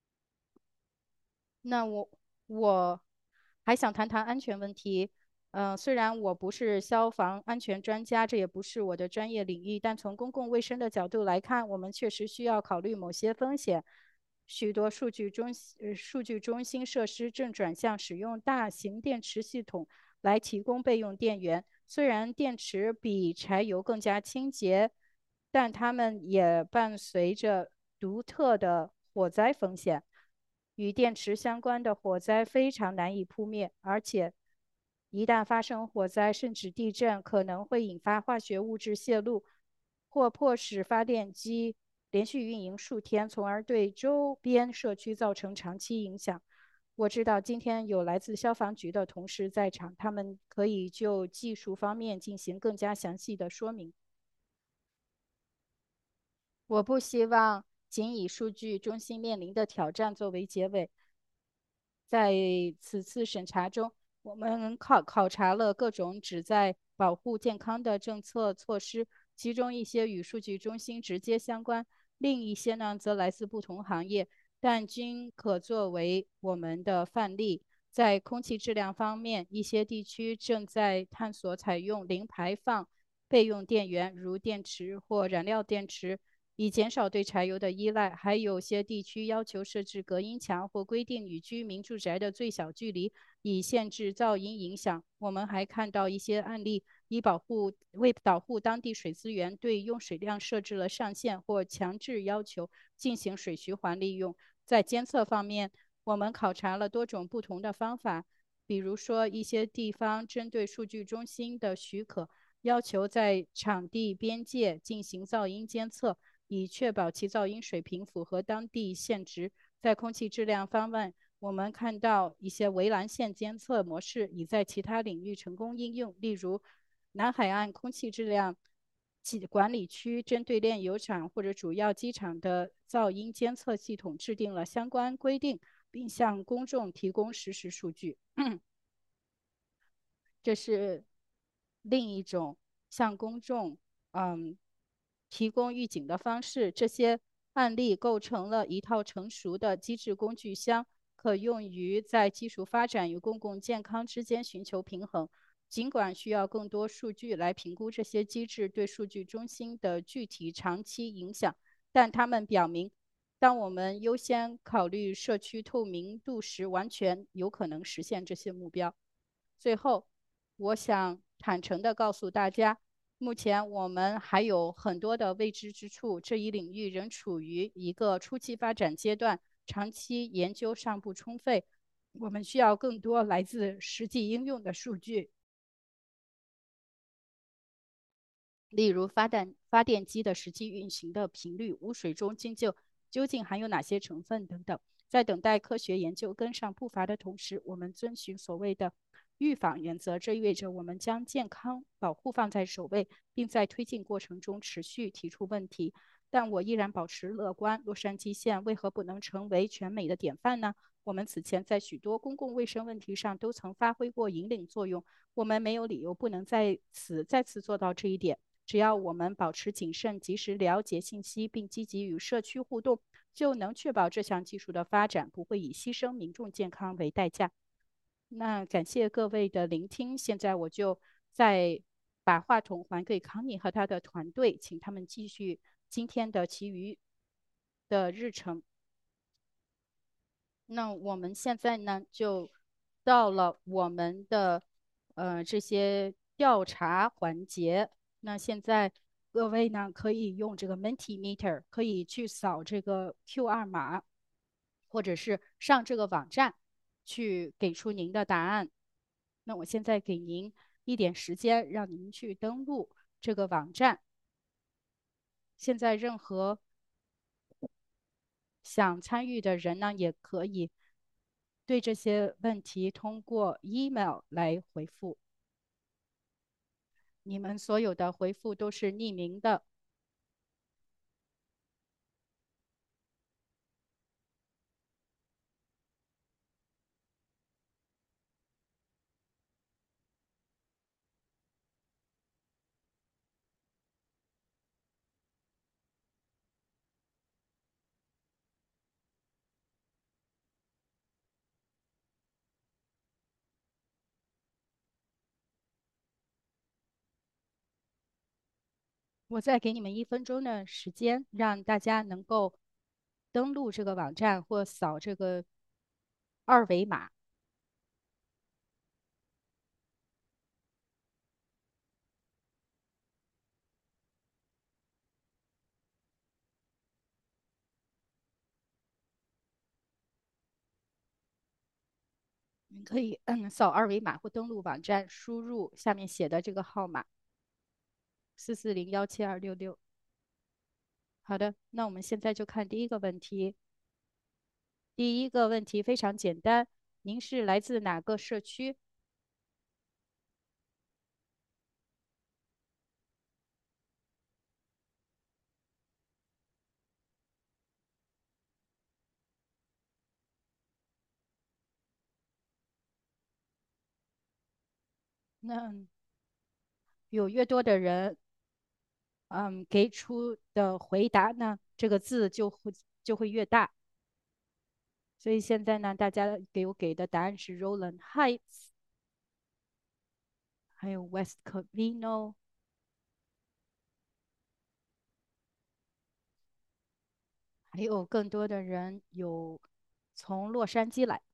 那我我还想谈谈安全问题。嗯、呃虽然我不是消防安全专家，这也不是我的专业领域，但从公共卫生的角度来看，我们确实需要考虑某些风险。许多数据中呃数据中心设施正转向使用大型电池系统来提供备用电源。虽然电池比柴油更加清洁，但它们也伴随着独特的火灾风险。与电池相关的火灾非常难以扑灭，而且一旦发生火灾，甚至地震，可能会引发化学物质泄露，或迫使发电机连续运营数天，从而对周边社区造成长期影响。我知道今天有来自消防局的同事在场，他们可以就技术方面进行更加详细的说明。我不希望仅以数据中心面临的挑战作为结尾。在此次审查中，我们考考察了各种旨在保护健康的政策措施，其中一些与数据中心直接相关，另一些呢则来自不同行业，但均可作为我们的范例。在空气质量方面，一些地区正在探索采用零排放备用电源，如电池或燃料电池，以减少对柴油的依赖。还有些地区要求设置隔音墙或规定与居民住宅的最小距离，以限制噪音影响。我们还看到一些案例，以保护为保护当地水资源，对用水量设置了上限或强制要求进行水循环利用。在监测方面，我们考察了多种不同的方法，比如说一些地方针对数据中心的许可，要求在场地边界进行噪音监测，以确保其噪音水平符合当地限值。在空气质量方面，我们看到一些围栏线监测模式已在其他领域成功应用，例如南海岸空气质量管理区针对炼油厂或者主要机场的噪音监测系统制定了相关规定，并向公众提供实时数据。这是另一种向公众嗯提供预警的方式。这些案例构成了一套成熟的机制工具箱，可用于在技术发展与公共健康之间寻求平衡。 尽管需要更多数据来评估这些机制对数据中心的具体长期影响，但它们表明，当我们优先考虑社区透明度时，完全有可能实现这些目标。最后，我想坦诚地告诉大家，目前我们还有很多的未知之处，这一领域仍处于一个初期发展阶段，长期研究尚不充分。我们需要更多来自实际应用的数据，例如发电发电机的实际运行的频率、污水中究竟究竟含有哪些成分等等。在等待科学研究跟上步伐的同时，我们遵循所谓的预防原则，这意味着我们将健康保护放在首位，并在推进过程中持续提出问题。但我依然保持乐观。洛杉矶县为何不能成为全美的典范呢？我们此前在许多公共卫生问题上都曾发挥过引领作用，我们没有理由不能在此再次做到这一点。只要我们保持谨慎，及时了解信息，并积极与社区互动，就能确保这项技术的发展不会以牺牲民众健康为代价。那感谢各位的聆听，现在我就再把话筒还给康妮和他的团队，请他们继续今天的其余的日程。那我们现在呢，就到了我们的呃这些调查环节。那现在各位呢，可以用这个 Mentimeter，可以去扫这个 Q 二码，或者是上这个网站去给出您的答案。那我现在给您一点时间，让您去登录这个网站。现在任何想参与的人呢，也可以对这些问题通过 email 来回复。你们所有的回复都是匿名的。我再给你们一分钟的时间，让大家能够登录这个网站或扫这个二维码。你可以嗯扫二维码或登录网站，输入下面写的这个号码四四零幺七二六六。好的，那我们现在就看第一个问题。第一个问题非常简单，您是来自哪个社区？那有越多的人，嗯，给出的回答呢，这个字就会就会越大。所以现在呢，大家给我给的答案是 Roland Heights，还有 West Covina，还有更多的人有从洛杉矶来，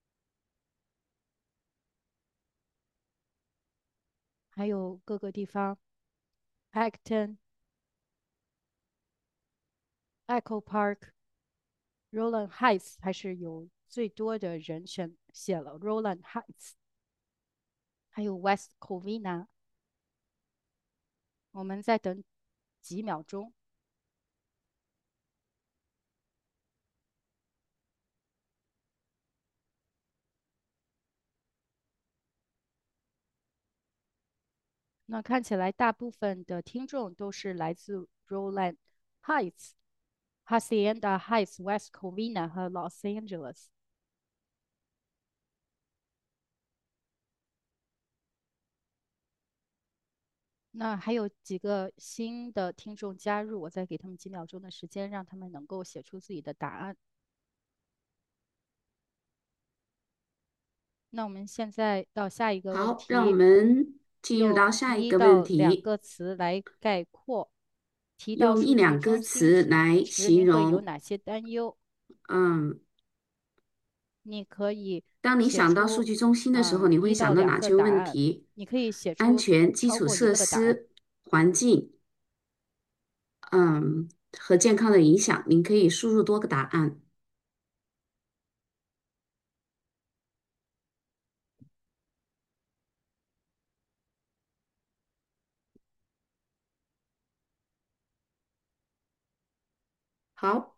还有各个地方，Acton、Echo Park、Roland Heights 还是有最多的人选写了 Roland Heights，还有 West Covina。我们再等几秒钟。那看起来大部分的听众都是来自 Roland Heights、Hacienda Heights、West Covina 和 Los Angeles。那还有几个新的听众加入，我再给他们几秒钟的时间，让他们能够写出自己的答案。 那我们现在到下一个问好，让我题， 们进入到用下一个问一到两题， 个词来概括，提到用一数据两个中心词来时，您会有形容。 哪些担忧？ 嗯， 你可以当你想到数写出据中心的时候， 啊、 你会一到两想到哪些个答案， 问题？ 你可以写出安全、基超过一础设个的答案。 施、环境，嗯，和健康的影响。您可以输入多个答案。好，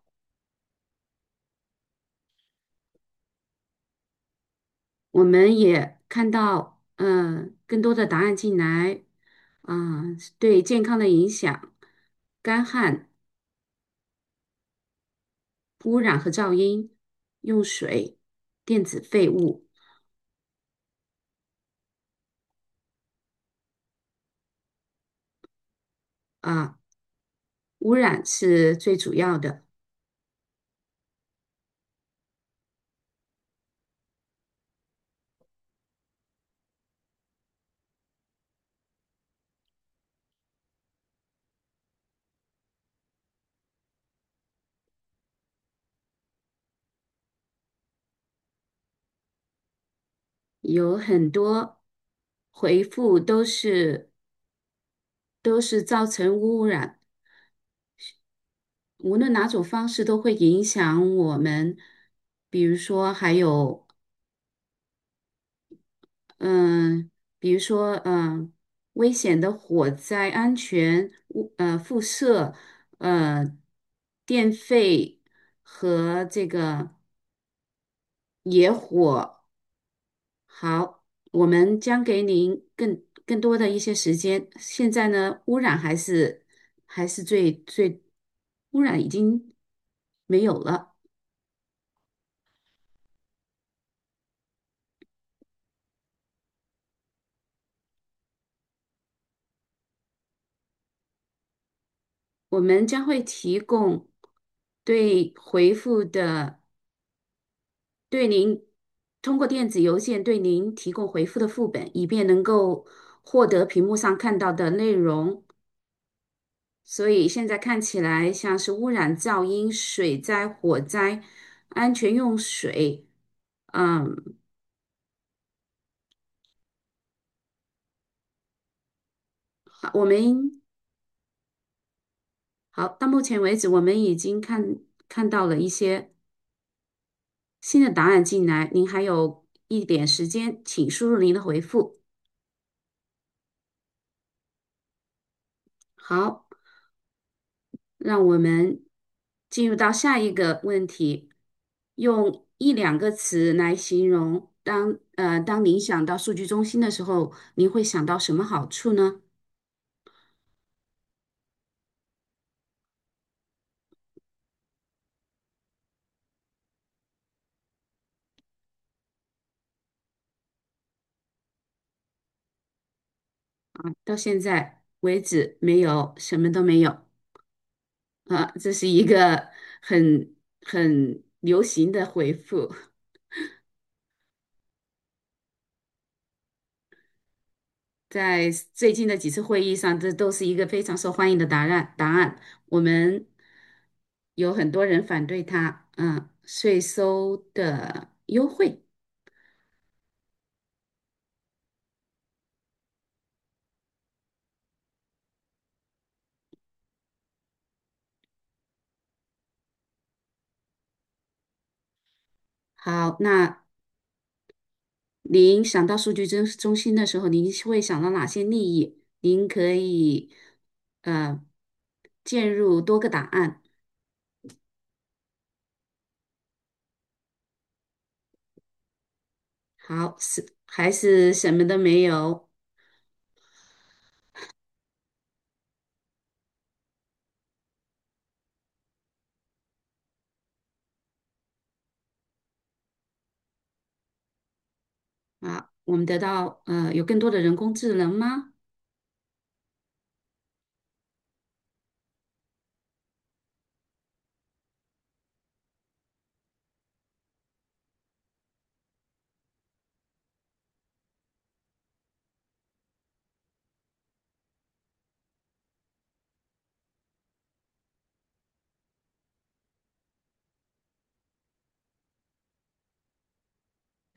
我们也看到，嗯，更多的答案进来，啊、对健康的影响，干旱、污染和噪音、用水、电子废物，啊、污染是最主要的。有很多回复都是都是造成污染，无论哪种方式都会影响我们。比如说，还有嗯，比如说嗯，危险的火灾、安全污呃辐射、呃电费和这个野火。好，我们将给您更更多的一些时间。现在呢，污染还是还是最最，污染已经没有了。我们将会提供对回复的，对您通过电子邮件对您提供回复的副本，以便能够获得屏幕上看到的内容。所以现在看起来像是污染、噪音、水灾、火灾、安全用水。嗯，好，我们好，到目前为止，我们已经看看到了一些新的答案进来。您还有一点时间，请输入您的回复。好，让我们进入到下一个问题，用一两个词来形容当呃当您想到数据中心的时候，您会想到什么好处呢？啊，到现在为止没有，什么都没有。啊，这是一个很很流行的回复，在最近的几次会议上，这都是一个非常受欢迎的答案。答案，我们有很多人反对它。嗯，税收的优惠。好，那您想到数据中中心的时候，您会想到哪些利益？您可以呃建入多个答案。好，是还是什么都没有啊？我们得到呃有更多的人工智能吗？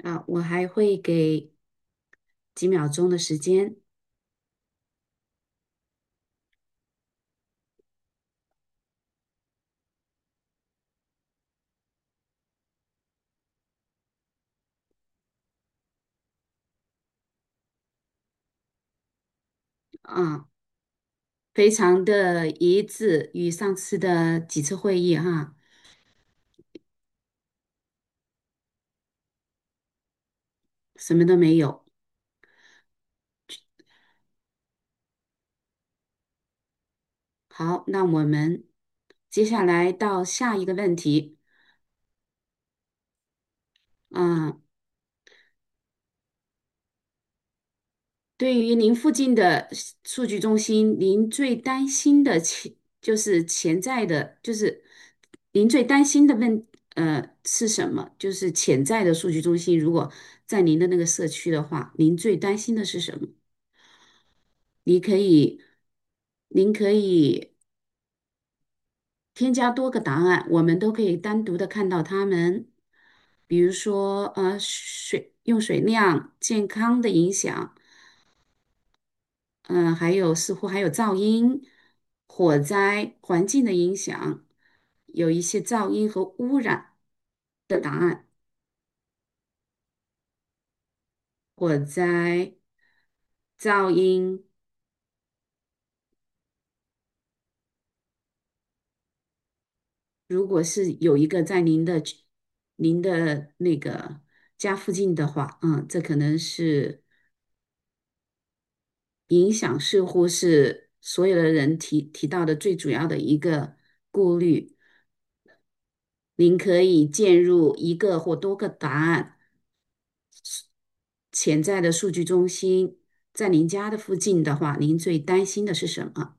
啊，我还会给几秒钟的时间啊，非常的一致，与上次的几次会议哈，什么都没有。好，那我们接下来到下一个问题。嗯，对于您附近的数据中心，您最担心的潜就是潜在的，就是您最担心的问呃是什么？就是潜在的数据中心，如果在您的那个社区的话，您最担心的是什么？你可以，您可以添加多个答案，我们都可以单独的看到它们。比如说，呃，水用水量、健康的影响。嗯，还有似乎还有噪音、火灾、环境的影响，有一些噪音和污染的答案。火灾、噪音，如果是有一个在您的您的那个家附近的话，嗯，这可能是影响，似乎是所有的人提提到的最主要的一个顾虑。您可以建入一个或多个答案。潜在的数据中心在您家的附近的话，您最担心的是什么？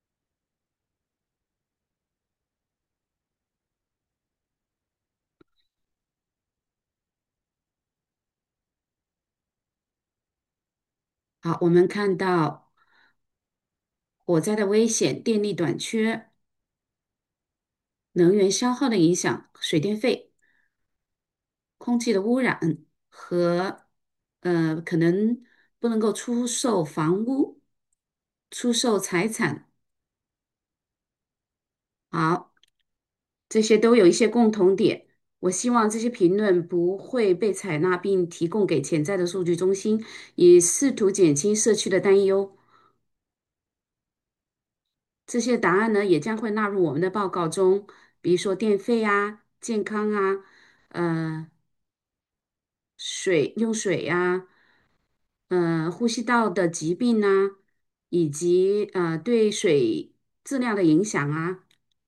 好，我们看到火灾的危险、电力短缺、能源消耗的影响、水电费、空气的污染和呃可能不能够出售房屋、出售财产。好，这些都有一些共同点。我希望这些评论不会被采纳，并提供给潜在的数据中心，以试图减轻社区的担忧。这些答案呢，也将会纳入我们的报告中，比如说电费啊、健康啊、呃、水用水呀、呃、呼吸道的疾病啊，以及呃对水质量的影响啊。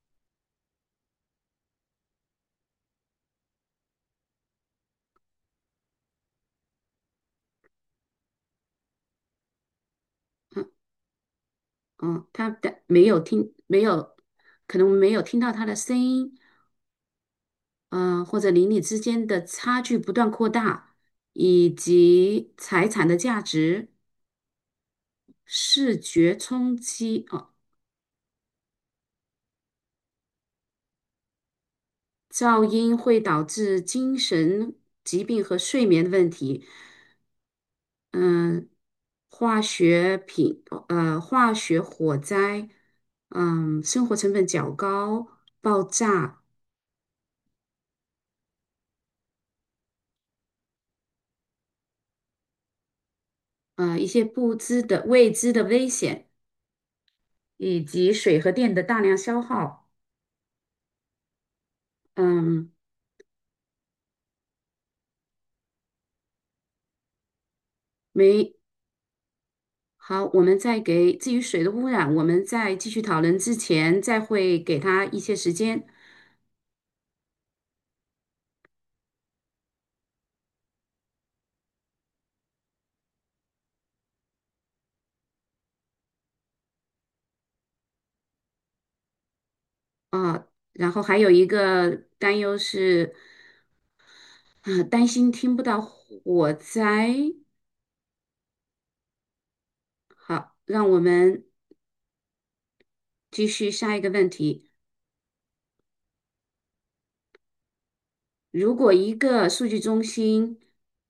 嗯嗯，他的没有听，没有，可能没有听到他的声音。嗯、呃或者邻里之间的差距不断扩大，以及财产的价值、视觉冲击，哦，噪音会导致精神疾病和睡眠的问题。嗯，化学品，呃，化学火灾，嗯，生活成本较高，爆炸，呃，一些不知的未知的危险，以及水和电的大量消耗。嗯。没好，我们再给至于水的污染，我们在继续讨论之前，再会给他一些时间。啊。然后还有一个担忧是，啊，担心听不到火灾。好，让我们继续下一个问题。如果一个数据中心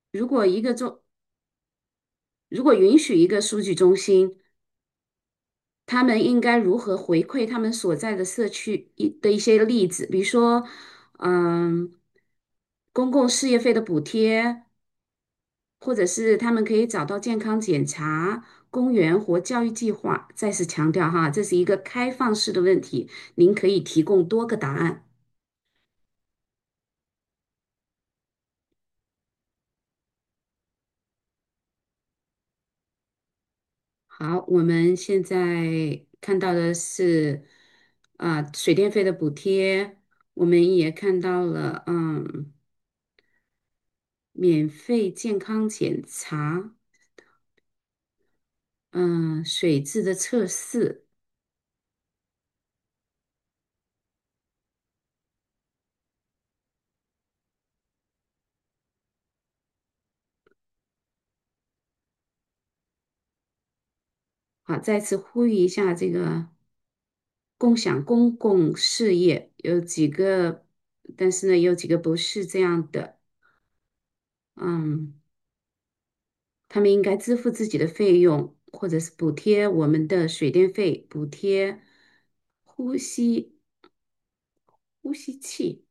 如果一个中，如果允许一个数据中心，他们应该如何回馈他们所在的社区一的一些例子，比如说，嗯，公共事业费的补贴，或者是他们可以找到健康检查、公园或教育计划。再次强调哈，这是一个开放式的问题，您可以提供多个答案。好，我们现在看到的是，啊、水电费的补贴，我们也看到了，嗯，免费健康检查，嗯，水质的测试。好，再次呼吁一下这个共享公共事业有几个，但是呢，有几个不是这样的，嗯。他们应该支付自己的费用，或者是补贴我们的水电费，补贴呼吸呼吸器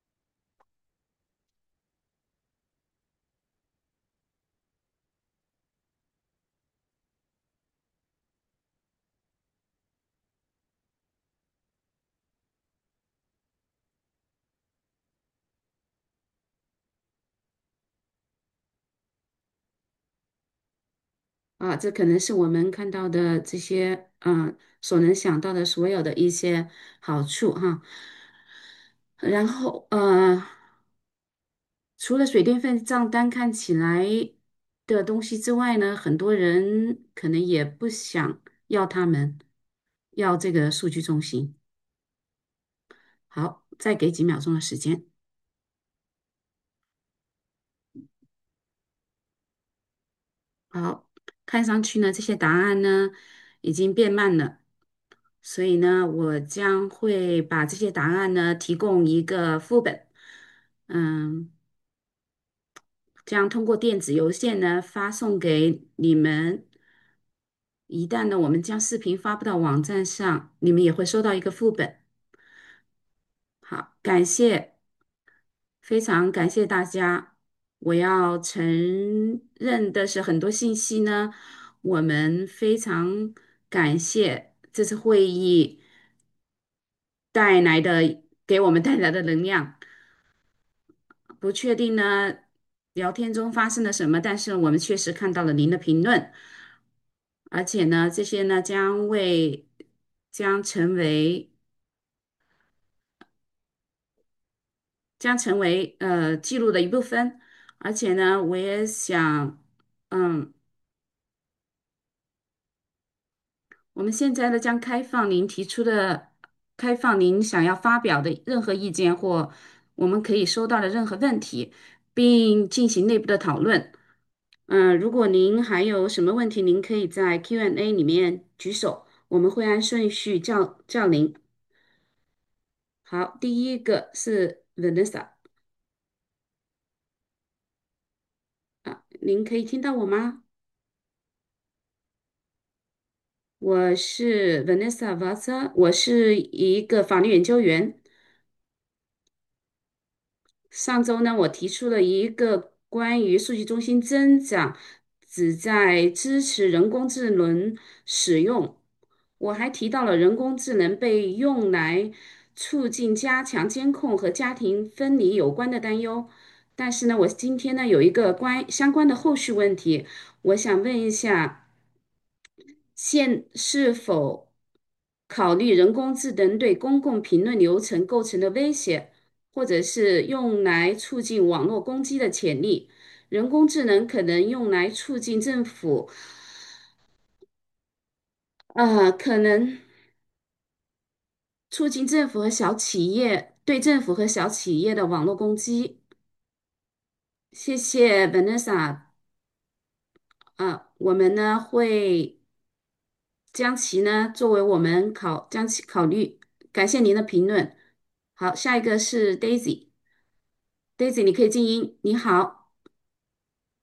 啊，这可能是我们看到的这些，嗯、所能想到的所有的一些好处哈。然后，呃，除了水电费账单看起来的东西之外呢，很多人可能也不想要他们要这个数据中心。好，再给几秒钟的时间。好，看上去呢，这些答案呢已经变慢了，所以呢，我将会把这些答案呢提供一个副本，嗯，将通过电子邮件呢发送给你们。一旦呢，我们将视频发布到网站上，你们也会收到一个副本。好，感谢。非常感谢大家。我要承认的是，很多信息呢，我们非常感谢这次会议带来的给我们带来的能量。不确定呢，聊天中发生了什么，但是我们确实看到了您的评论，而且呢，这些呢将为将成为将成为呃记录的一部分。而且呢，我也想。嗯，我们现在呢将开放您提出的、开放您想要发表的任何意见或我们可以收到的任何问题，并进行内部的讨论。嗯，如果您还有什么问题，您可以在 Q and A 里面举手，我们会按顺序叫叫您。好，第一个是 Vanessa 啊，您可以听到我吗？我是 Vanessa Vasa，我是一个法律研究员。上周呢，我提出了一个关于数据中心增长旨在支持人工智能使用。我还提到了人工智能被用来促进加强监控和家庭分离有关的担忧。但是呢，我今天呢有一个关相关的后续问题，我想问一下。现是否考虑人工智能对公共评论流程构成的威胁，或者是用来促进网络攻击的潜力？人工智能可能用来促进政府，呃，可能促进政府和小企业对政府和小企业的网络攻击。谢谢 Vanessa，啊，我们呢会将其呢作为我们考将其考虑。感谢您的评论。好，下一个是 Daisy，Daisy，你可以静音。你好，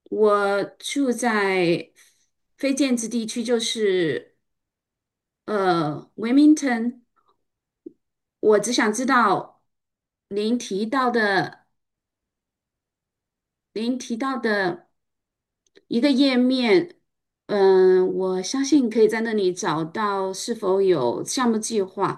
我住在非建制地区，就是呃 Wilmington。我只想知道您提到的，您提到的一个页面，嗯、我相信可以在那里找到是否有项目计划。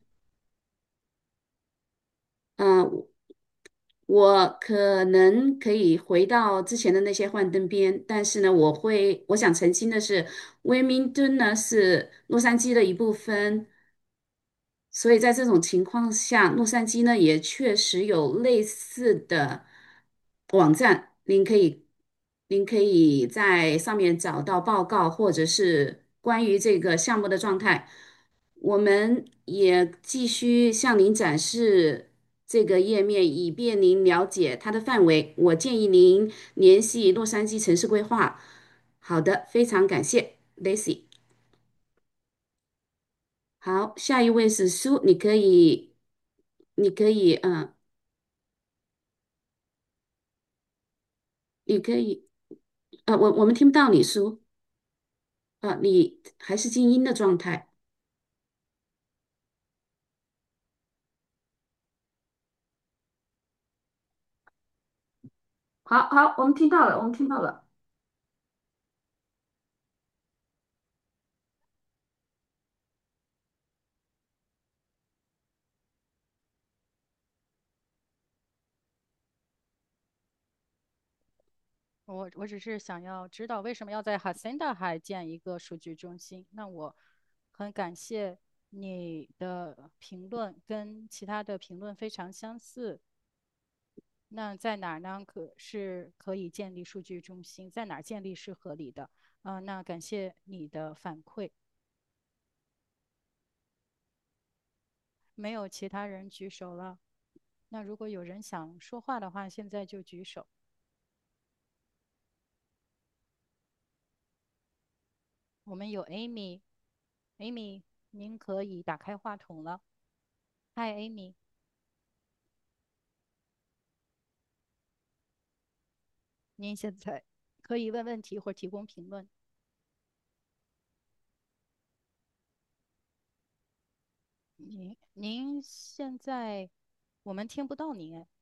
嗯、我可能可以回到之前的那些幻灯片，但是呢，我会，我想澄清的是，威明敦呢是洛杉矶的一部分，所以在这种情况下，洛杉矶呢也确实有类似的网站，您可以，您可以在上面找到报告，或者是关于这个项目的状态。我们也继续向您展示这个页面，以便您了解它的范围。我建议您联系洛杉矶城市规划。好的，非常感谢，Lacy。好，下一位是苏，你可以，你可以，嗯，你可以，呃，我我们听不到你苏，呃，你还是静音的状态。好好，我们听到了，我们听到了。 我我只是想要知道为什么要在 Hacienda 还建一个数据中心。那我很感谢你的评论，跟其他的评论非常相似。那在哪儿呢？可是可以建立数据中心，在哪儿建立是合理的。啊、那感谢你的反馈。没有其他人举手了。那如果有人想说话的话，现在就举手。我们有 Amy，Amy，您可以打开话筒了。嗨，Amy，您现在可以问问题或提供评论。您您现在我们听不到您哎，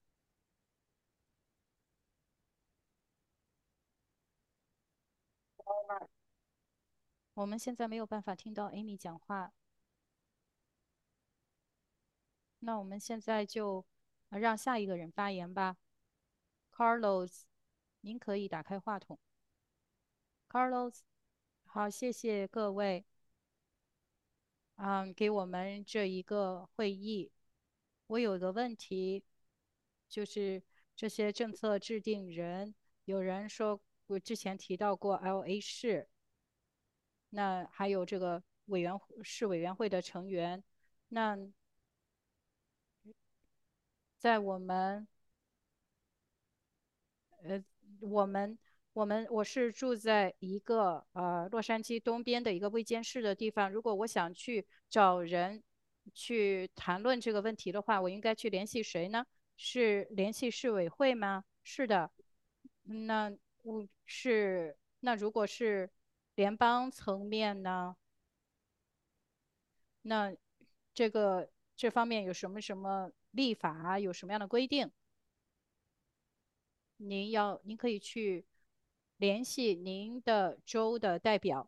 我们现在没有办法听到 Amy 讲话。那我们现在就呃让下一个人发言吧。Carlos，您可以打开话筒。Carlos，好，谢谢各位。嗯，给我们这一个会议。我有一个问题，就是这些政策制定人，有人说我之前提到过 L A 市，那还有这个委员市委员会的成员，那在我们呃，我们我们我是住在一个呃洛杉矶东边的一个卫监市的地方。如果我想去找人去谈论这个问题的话，我应该去联系谁呢？是联系市委会吗？是的。那我是那如果是联邦层面呢？那这个这方面有什么什么立法啊，有什么样的规定？您要，您可以去联系您的州的代表。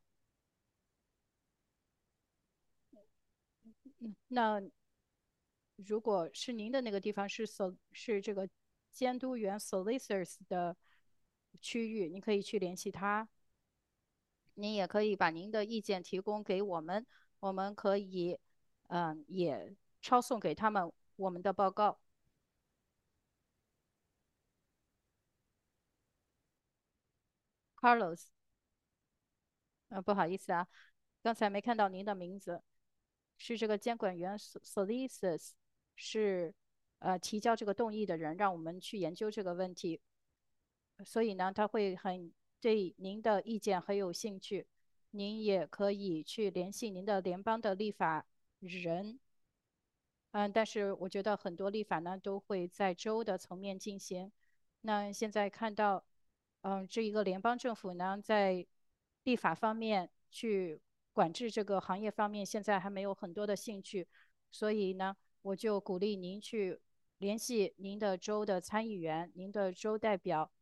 嗯，那如果是您的那个地方是 so 是这个监督员 solicitors 的区域，您可以去联系他。您也可以把您的意见提供给我们，我们可以嗯、呃也抄送给他们我们的报告。Carlos，呃，不好意思啊，刚才没看到您的名字，是这个监管员 Solicitors，是呃提交这个动议的人，让我们去研究这个问题。所以呢，他会很对您的意见很有兴趣。您也可以去联系您的联邦的立法人。嗯，但是我觉得很多立法呢都会在州的层面进行。那现在看到嗯，这一个联邦政府呢，在立法方面去管制这个行业方面，现在还没有很多的兴趣，所以呢，我就鼓励您去联系您的州的参议员、您的州代表。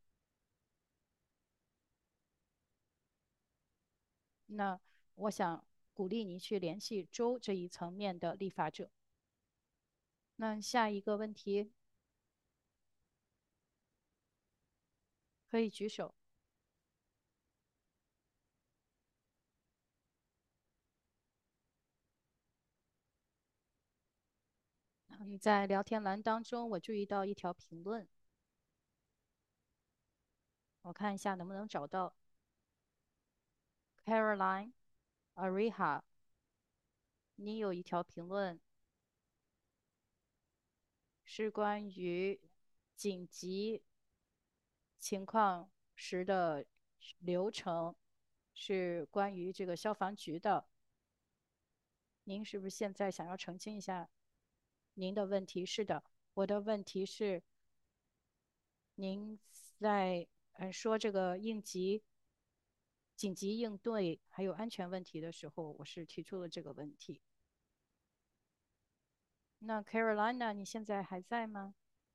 那我想鼓励您去联系州这一层面的立法者。那下一个问题可以举手。嗯，在聊天栏当中，我注意到一条评论，我看一下能不能找到。Caroline Ariha，你有一条评论是关于紧急情况时的流程，是关于这个消防局的。您是不是现在想要澄清一下您的问题？是的，我的问题是，您在呃说这个应急、紧急应对还有安全问题的时候，我是提出了这个问题。那 Carolina，你现在还在吗？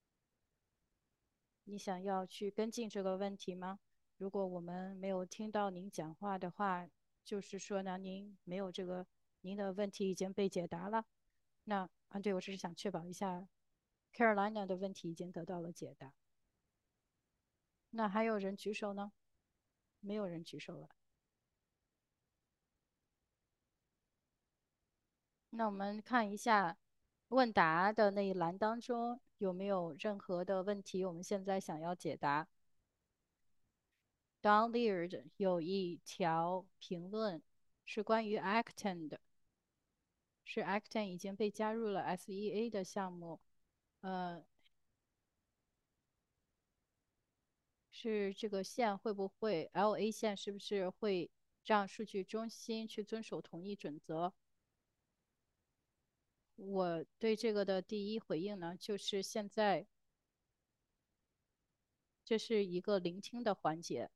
你想要去跟进这个问题吗？如果我们没有听到您讲话的话，就是说呢，您没有这个，您的问题已经被解答了。那啊，对，我只是想确保一下，Carolina 的问题已经得到了解答。那还有人举手呢？没有人举手了。那我们看一下问答的那一栏当中有没有任何的问题，我们现在想要解答。Don Leard 有一条评论是关于 Acton 的，是 Acton 已经被加入了 S E A 的项目，呃，是这个线会不会 L A 线是不是会让数据中心去遵守同一准则？我对这个的第一回应呢，就是现在这是一个聆听的环节，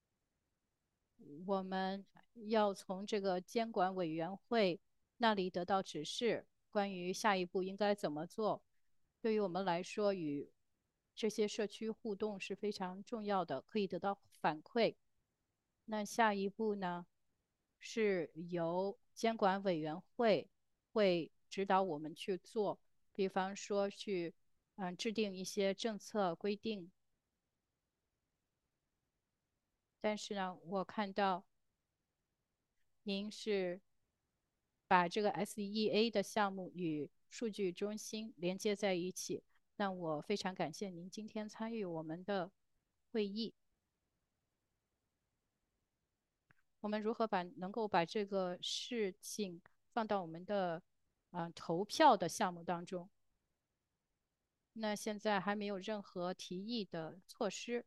我们要从这个监管委员会那里得到指示，关于下一步应该怎么做。对于我们来说，与这些社区互动是非常重要的，可以得到反馈。那下一步呢，是由监管委员会会指导我们去做，比方说去嗯制定一些政策规定。但是呢，我看到您是把这个 S E A 的项目与数据中心连接在一起。那我非常感谢您今天参与我们的会议。我们如何把能够把这个事情放到我们的呃投票的项目当中？那现在还没有任何提议的措施。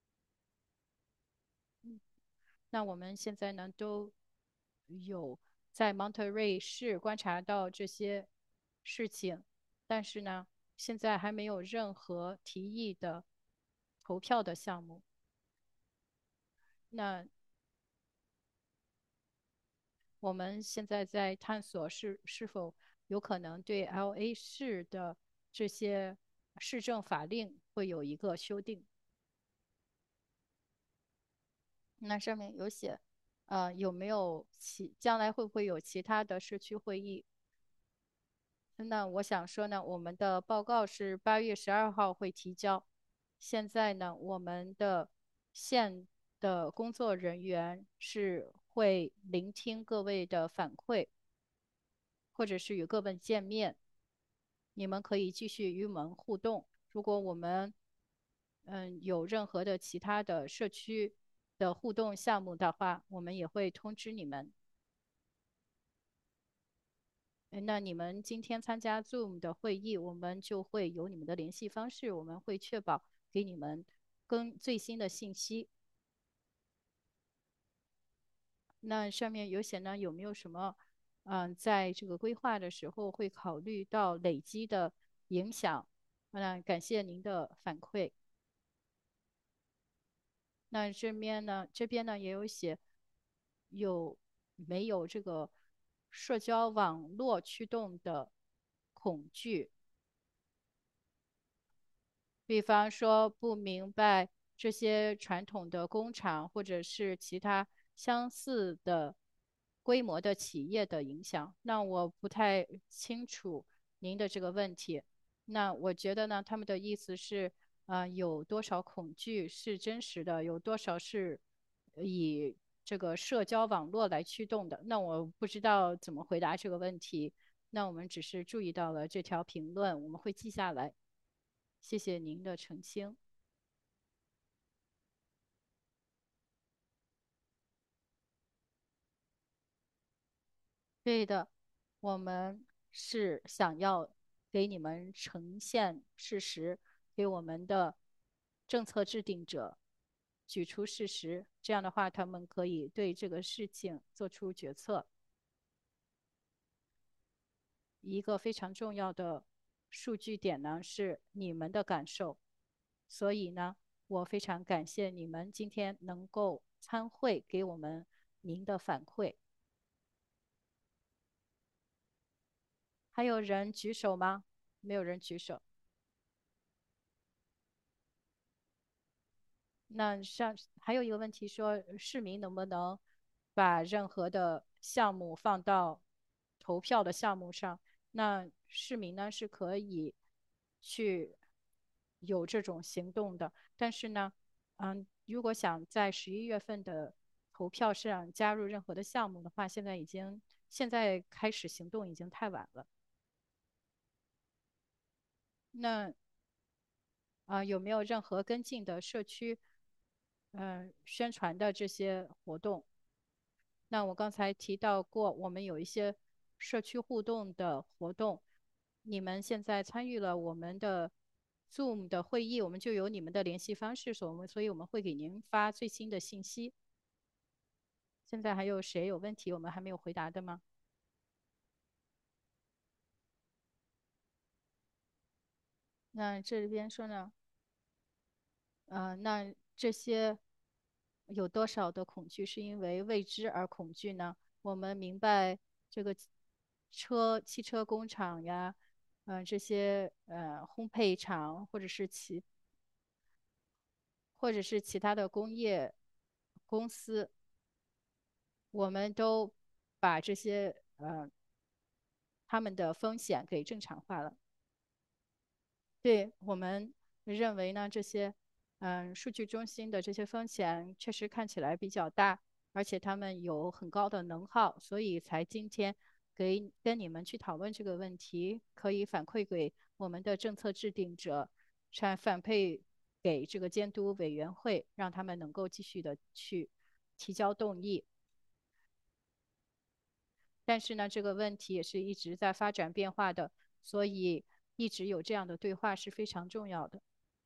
那我们现在呢都有在蒙特瑞市观察到这些事情，但是呢，现在还没有任何提议的投票的项目。那我们现在在探索是是否有可能对 L A 市的这些市政法令会有一个修订。那上面有写，呃，有没有其将来会不会有其他的社区会议？那我想说呢，我们的报告是八月十二号会提交。现在呢，我们的县的工作人员是会聆听各位的反馈，或者是与各位见面。你们可以继续与我们互动。如果我们嗯有任何的其他的社区的互动项目的话，我们也会通知你们。那你们今天参加 Zoom 的会议，我们就会有你们的联系方式，我们会确保给你们更最新的信息。那上面有写呢，有没有什么，嗯，在这个规划的时候会考虑到累积的影响？那感谢您的反馈。 那这边呢，这边呢也有写有没有这个社交网络驱动的恐惧，比方说不明白这些传统的工厂或者是其他相似的规模的企业的影响。那我不太清楚您的这个问题。那我觉得呢，他们的意思是，呃，有多少恐惧是真实的，有多少是以这个社交网络来驱动的。那我不知道怎么回答这个问题。那我们只是注意到了这条评论，我们会记下来。谢谢您的澄清。对的，我们是想要给你们呈现事实，给我们的政策制定者举出事实，这样的话，他们可以对这个事情做出决策。一个非常重要的数据点呢是你们的感受，所以呢，我非常感谢你们今天能够参会，给我们您的反馈。还有人举手吗？没有人举手。那像还有一个问题说，市民能不能把任何的项目放到投票的项目上？那市民呢是可以去有这种行动的，但是呢，嗯，如果想在十一月份的投票上加入任何的项目的话，现在已经现在开始行动已经太晚了。那啊、有没有任何跟进的社区嗯、呃宣传的这些活动？那我刚才提到过，我们有一些社区互动的活动，你们现在参与了我们的 Zoom 的会议，我们就有你们的联系方式，所以我们所以我们会给您发最新的信息。现在还有谁有问题我们还没有回答的吗？那这边说呢？呃，那这些有多少的恐惧是因为未知而恐惧呢？我们明白这个车、汽车工厂呀，嗯、这些呃烘焙厂或者是其或者是其他的工业公司，我们都把这些呃他们的风险给正常化了。对我们认为呢，这些嗯数据中心的这些风险确实看起来比较大，而且他们有很高的能耗，所以才今天给跟你们去讨论这个问题，可以反馈给我们的政策制定者，反反馈给这个监督委员会，让他们能够继续的去提交动议。但是呢，这个问题也是一直在发展变化的，所以一直有这样的对话是非常重要的。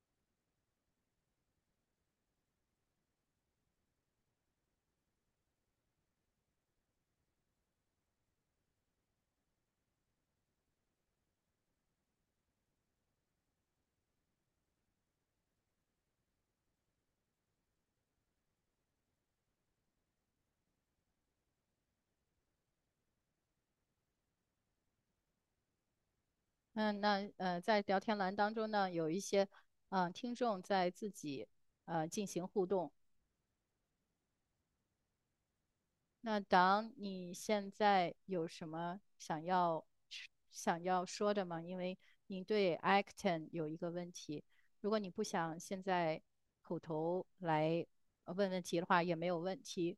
嗯，那呃，在聊天栏当中呢，有一些嗯、呃听众在自己呃进行互动。那当你现在有什么想要想要说的吗？因为您对 Acton 有一个问题，如果你不想现在口头来呃问问题的话，也没有问题。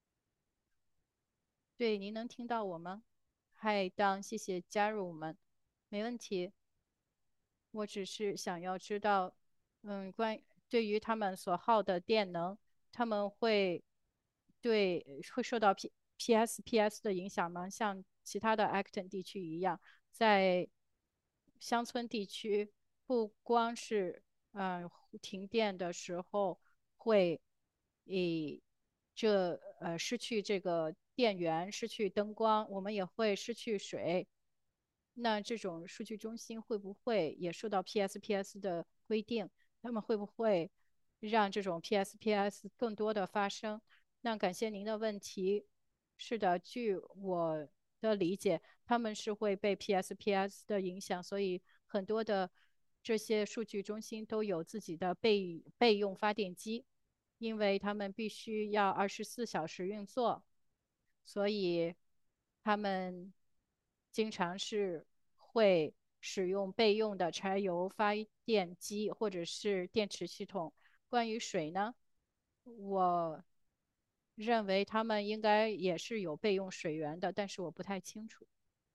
对，您能听到我吗？嗨，当，谢谢加入我们，没问题。我只是想要知道，嗯，关对于他们所耗的电能，他们会对会受到 P PSPS 的影响吗？像其他的 Acton 地区一样，在乡村地区，不光是嗯、呃停电的时候会以这呃失去这个电源，失去灯光，我们也会失去水。那这种数据中心会不会也受到 P S P S 的规定？他们会不会让这种 P S P S 更多的发生。那感谢您的问题。是的，据我的理解，他们是会被 P S P S 的影响，所以很多的这些数据中心都有自己的备备用发电机，因为他们必须要二十四小时运作，所以他们经常是会使用备用的柴油发电机或者是电池系统。关于水呢，我认为他们应该也是有备用水源的，但是我不太清楚。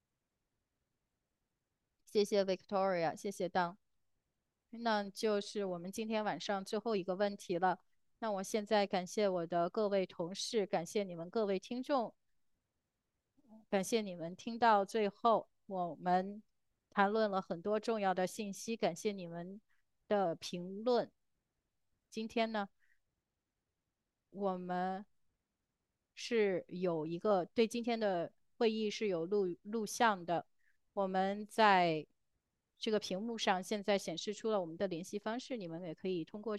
谢谢 Victoria，谢谢 Don。那就是我们今天晚上最后一个问题了。那我现在感谢我的各位同事，感谢你们各位听众，感谢你们听到最后，我们谈论了很多重要的信息，感谢你们的评论。今天呢，我们是有一个对今天的会议是有录录像的，我们在这个屏幕上现在显示出了我们的联系方式，你们也可以通过。